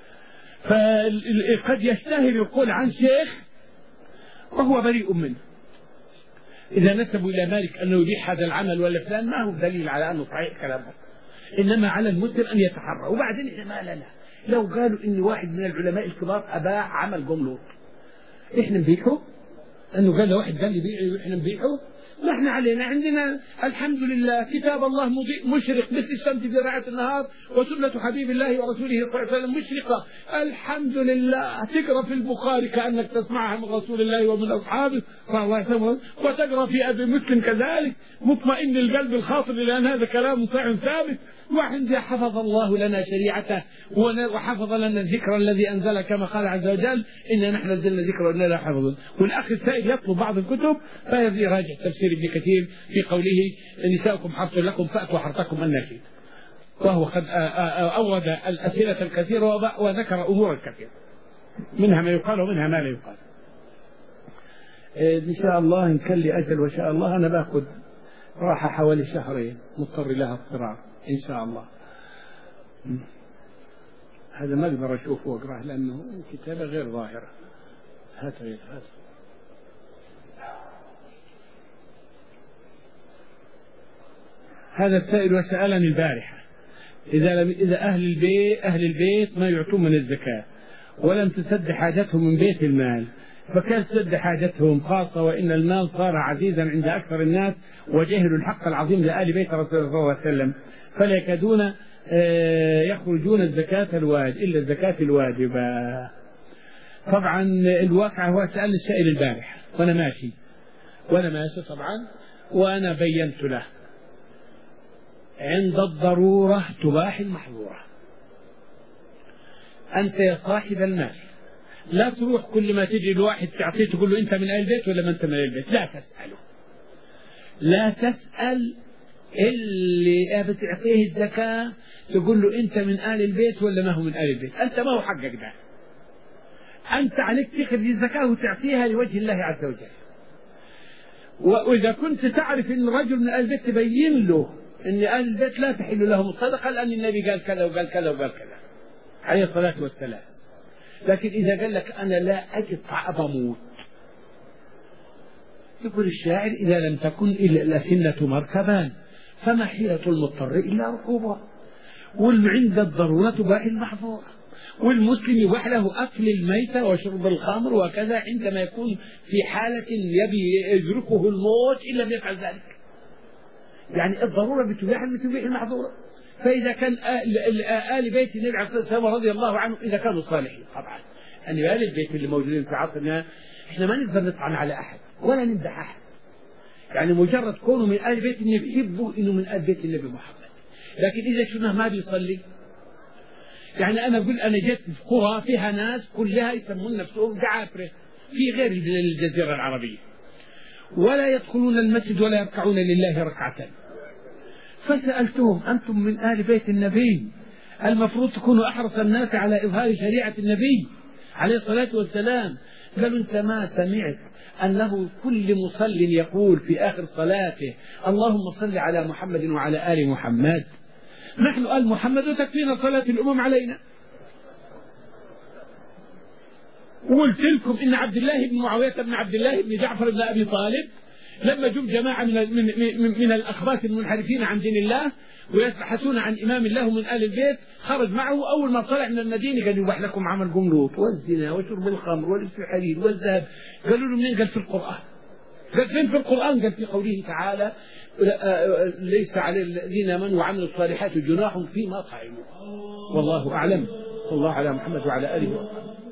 S1: فقد يشتهر القول عن شيخ وهو بريء منه، إذا نسبوا إلى مالك أنه يبيح هذا العمل ولا فلان ما هو دليل على أنه صحيح كلامه، إنما على المسلم أن يتحرى. وبعدين إحنا ما لنا لو قالوا إن واحد من العلماء الكبار أباع عمل قوم إحنا نبيحه، أنه قال له واحد قال لي بيعه وإحنا نبيحه، ما احنا علينا عندنا الحمد لله كتاب الله مضيء مشرق مثل الشمس في رعاية النهار، وسنة حبيب الله ورسوله صلى الله عليه وسلم مشرقة، الحمد لله. تقرأ في البخاري كأنك تسمعها من رسول الله ومن أصحابه صلى الله عليه وسلم، وتقرأ في أبي مسلم كذلك مطمئن القلب الخاطر لأن هذا كلام صحيح ثابت. وعند حفظ الله لنا شريعته وحفظ لنا الذكر الذي أنزل كما قال عز وجل إن نحن نزلنا ذكر وإنا لا حفظون. والأخ السائل يطلب بعض الكتب فيرجع يراجع تفسير ابن كثير في قوله نساؤكم حرث لكم فأتوا حرثكم أن شئتم، وهو قد أورد الأسئلة الكثيرة وذكر أمورا كثيرة منها ما يقال ومنها ما لا يقال. إن شاء الله إن كان لي أجل وشاء الله أنا باخذ راحة حوالي شهرين مضطر لها اضطرار إن شاء الله. هذا ما أقدر أشوفه وأقرأه لأنه كتابة غير ظاهرة. هات غير هات. هذا السائل وسألني البارحة إذا لم إذا أهل البيت أهل البيت ما يعطون من الزكاة ولم تسد حاجتهم من بيت المال، فكيف تسد حاجتهم خاصة وإن المال صار عزيزا عند أكثر الناس وجهلوا الحق العظيم لآل بيت رسول الله صلى الله عليه وسلم، فلا يكادون يخرجون الزكاة الواجب إلا الزكاة الواجبة. طبعا الواقع هو سأل السائل البارحة وأنا ماشي وأنا ماشي طبعا وأنا بينت له عند الضرورة تباح المحظورة. أنت يا صاحب المال لا تروح كل ما تجي الواحد تعطيه تقول له أنت من أهل البيت ولا ما أنت من أهل البيت، لا تسأله، لا تسأل اللي بتعطيه الزكاة تقول له أنت من أهل البيت ولا ما هو من أهل البيت، أنت ما هو حقك ده، أنت عليك تخرج الزكاة وتعطيها لوجه الله عز وجل. وإذا كنت تعرف أن رجل من أهل البيت تبين له أن أهل البيت لا تحل لهم الصدقة لأن النبي قال كذا وقال كذا وقال كذا عليه الصلاة والسلام. لكن إذا قال لك أنا لا أجد طعب موت، يقول الشاعر إذا لم تكن إلا الأسنة مركبان فما حيلة المضطر إلا ركوبها، وعند الضرورة تباح المحظورة، والمسلم يباح له أكل الميتة وشرب الخمر وكذا عندما يكون في حالة يبي يدركه الموت إن لم يفعل ذلك. يعني الضرورة بتباح بتبيح المحظورة. فإذا كان آل, آل بيت النبي عليه الصلاة والسلام رضي الله عنه إذا كانوا صالحين طبعا، أن آل البيت اللي موجودين في عصرنا إحنا ما نقدر نطعن على أحد ولا نمدح أحد، يعني مجرد كونه من آل بيت النبي يحبوا إنه من آل بيت النبي محمد. لكن إذا شفناه ما بيصلي، يعني أنا أقول أنا جيت في قرى فيها ناس كلها يسمون نفسهم جعافرة في غير الجزيرة العربية، ولا يدخلون المسجد ولا يركعون لله ركعة، فسألتهم أنتم من آل بيت النبي المفروض تكونوا أحرص الناس على إظهار شريعة النبي عليه الصلاة والسلام، قالوا أنت ما سمعت أنه كل مصل يقول في آخر صلاته اللهم صل على محمد وعلى آل محمد، نحن آل محمد وتكفينا صلاة الأمم علينا. وقلت لكم إن عبد الله بن معاوية بن عبد الله بن جعفر بن أبي طالب لما جم جماعة من, من, من, من الأخباث المنحرفين عن دين الله ويبحثون عن إمام الله من آل البيت، خرج معه أول ما طلع من المدينة قال يباح لكم عمل قملوط والزنا وشرب الخمر ولبس الحرير والذهب. قالوا له منين؟ قال في القرآن. قال فين في القرآن؟ قال في قوله تعالى ليس على الذين آمنوا وعملوا الصالحات جناح فيما طعموا. والله أعلم. صلى الله على محمد وعلى آله وصحبه.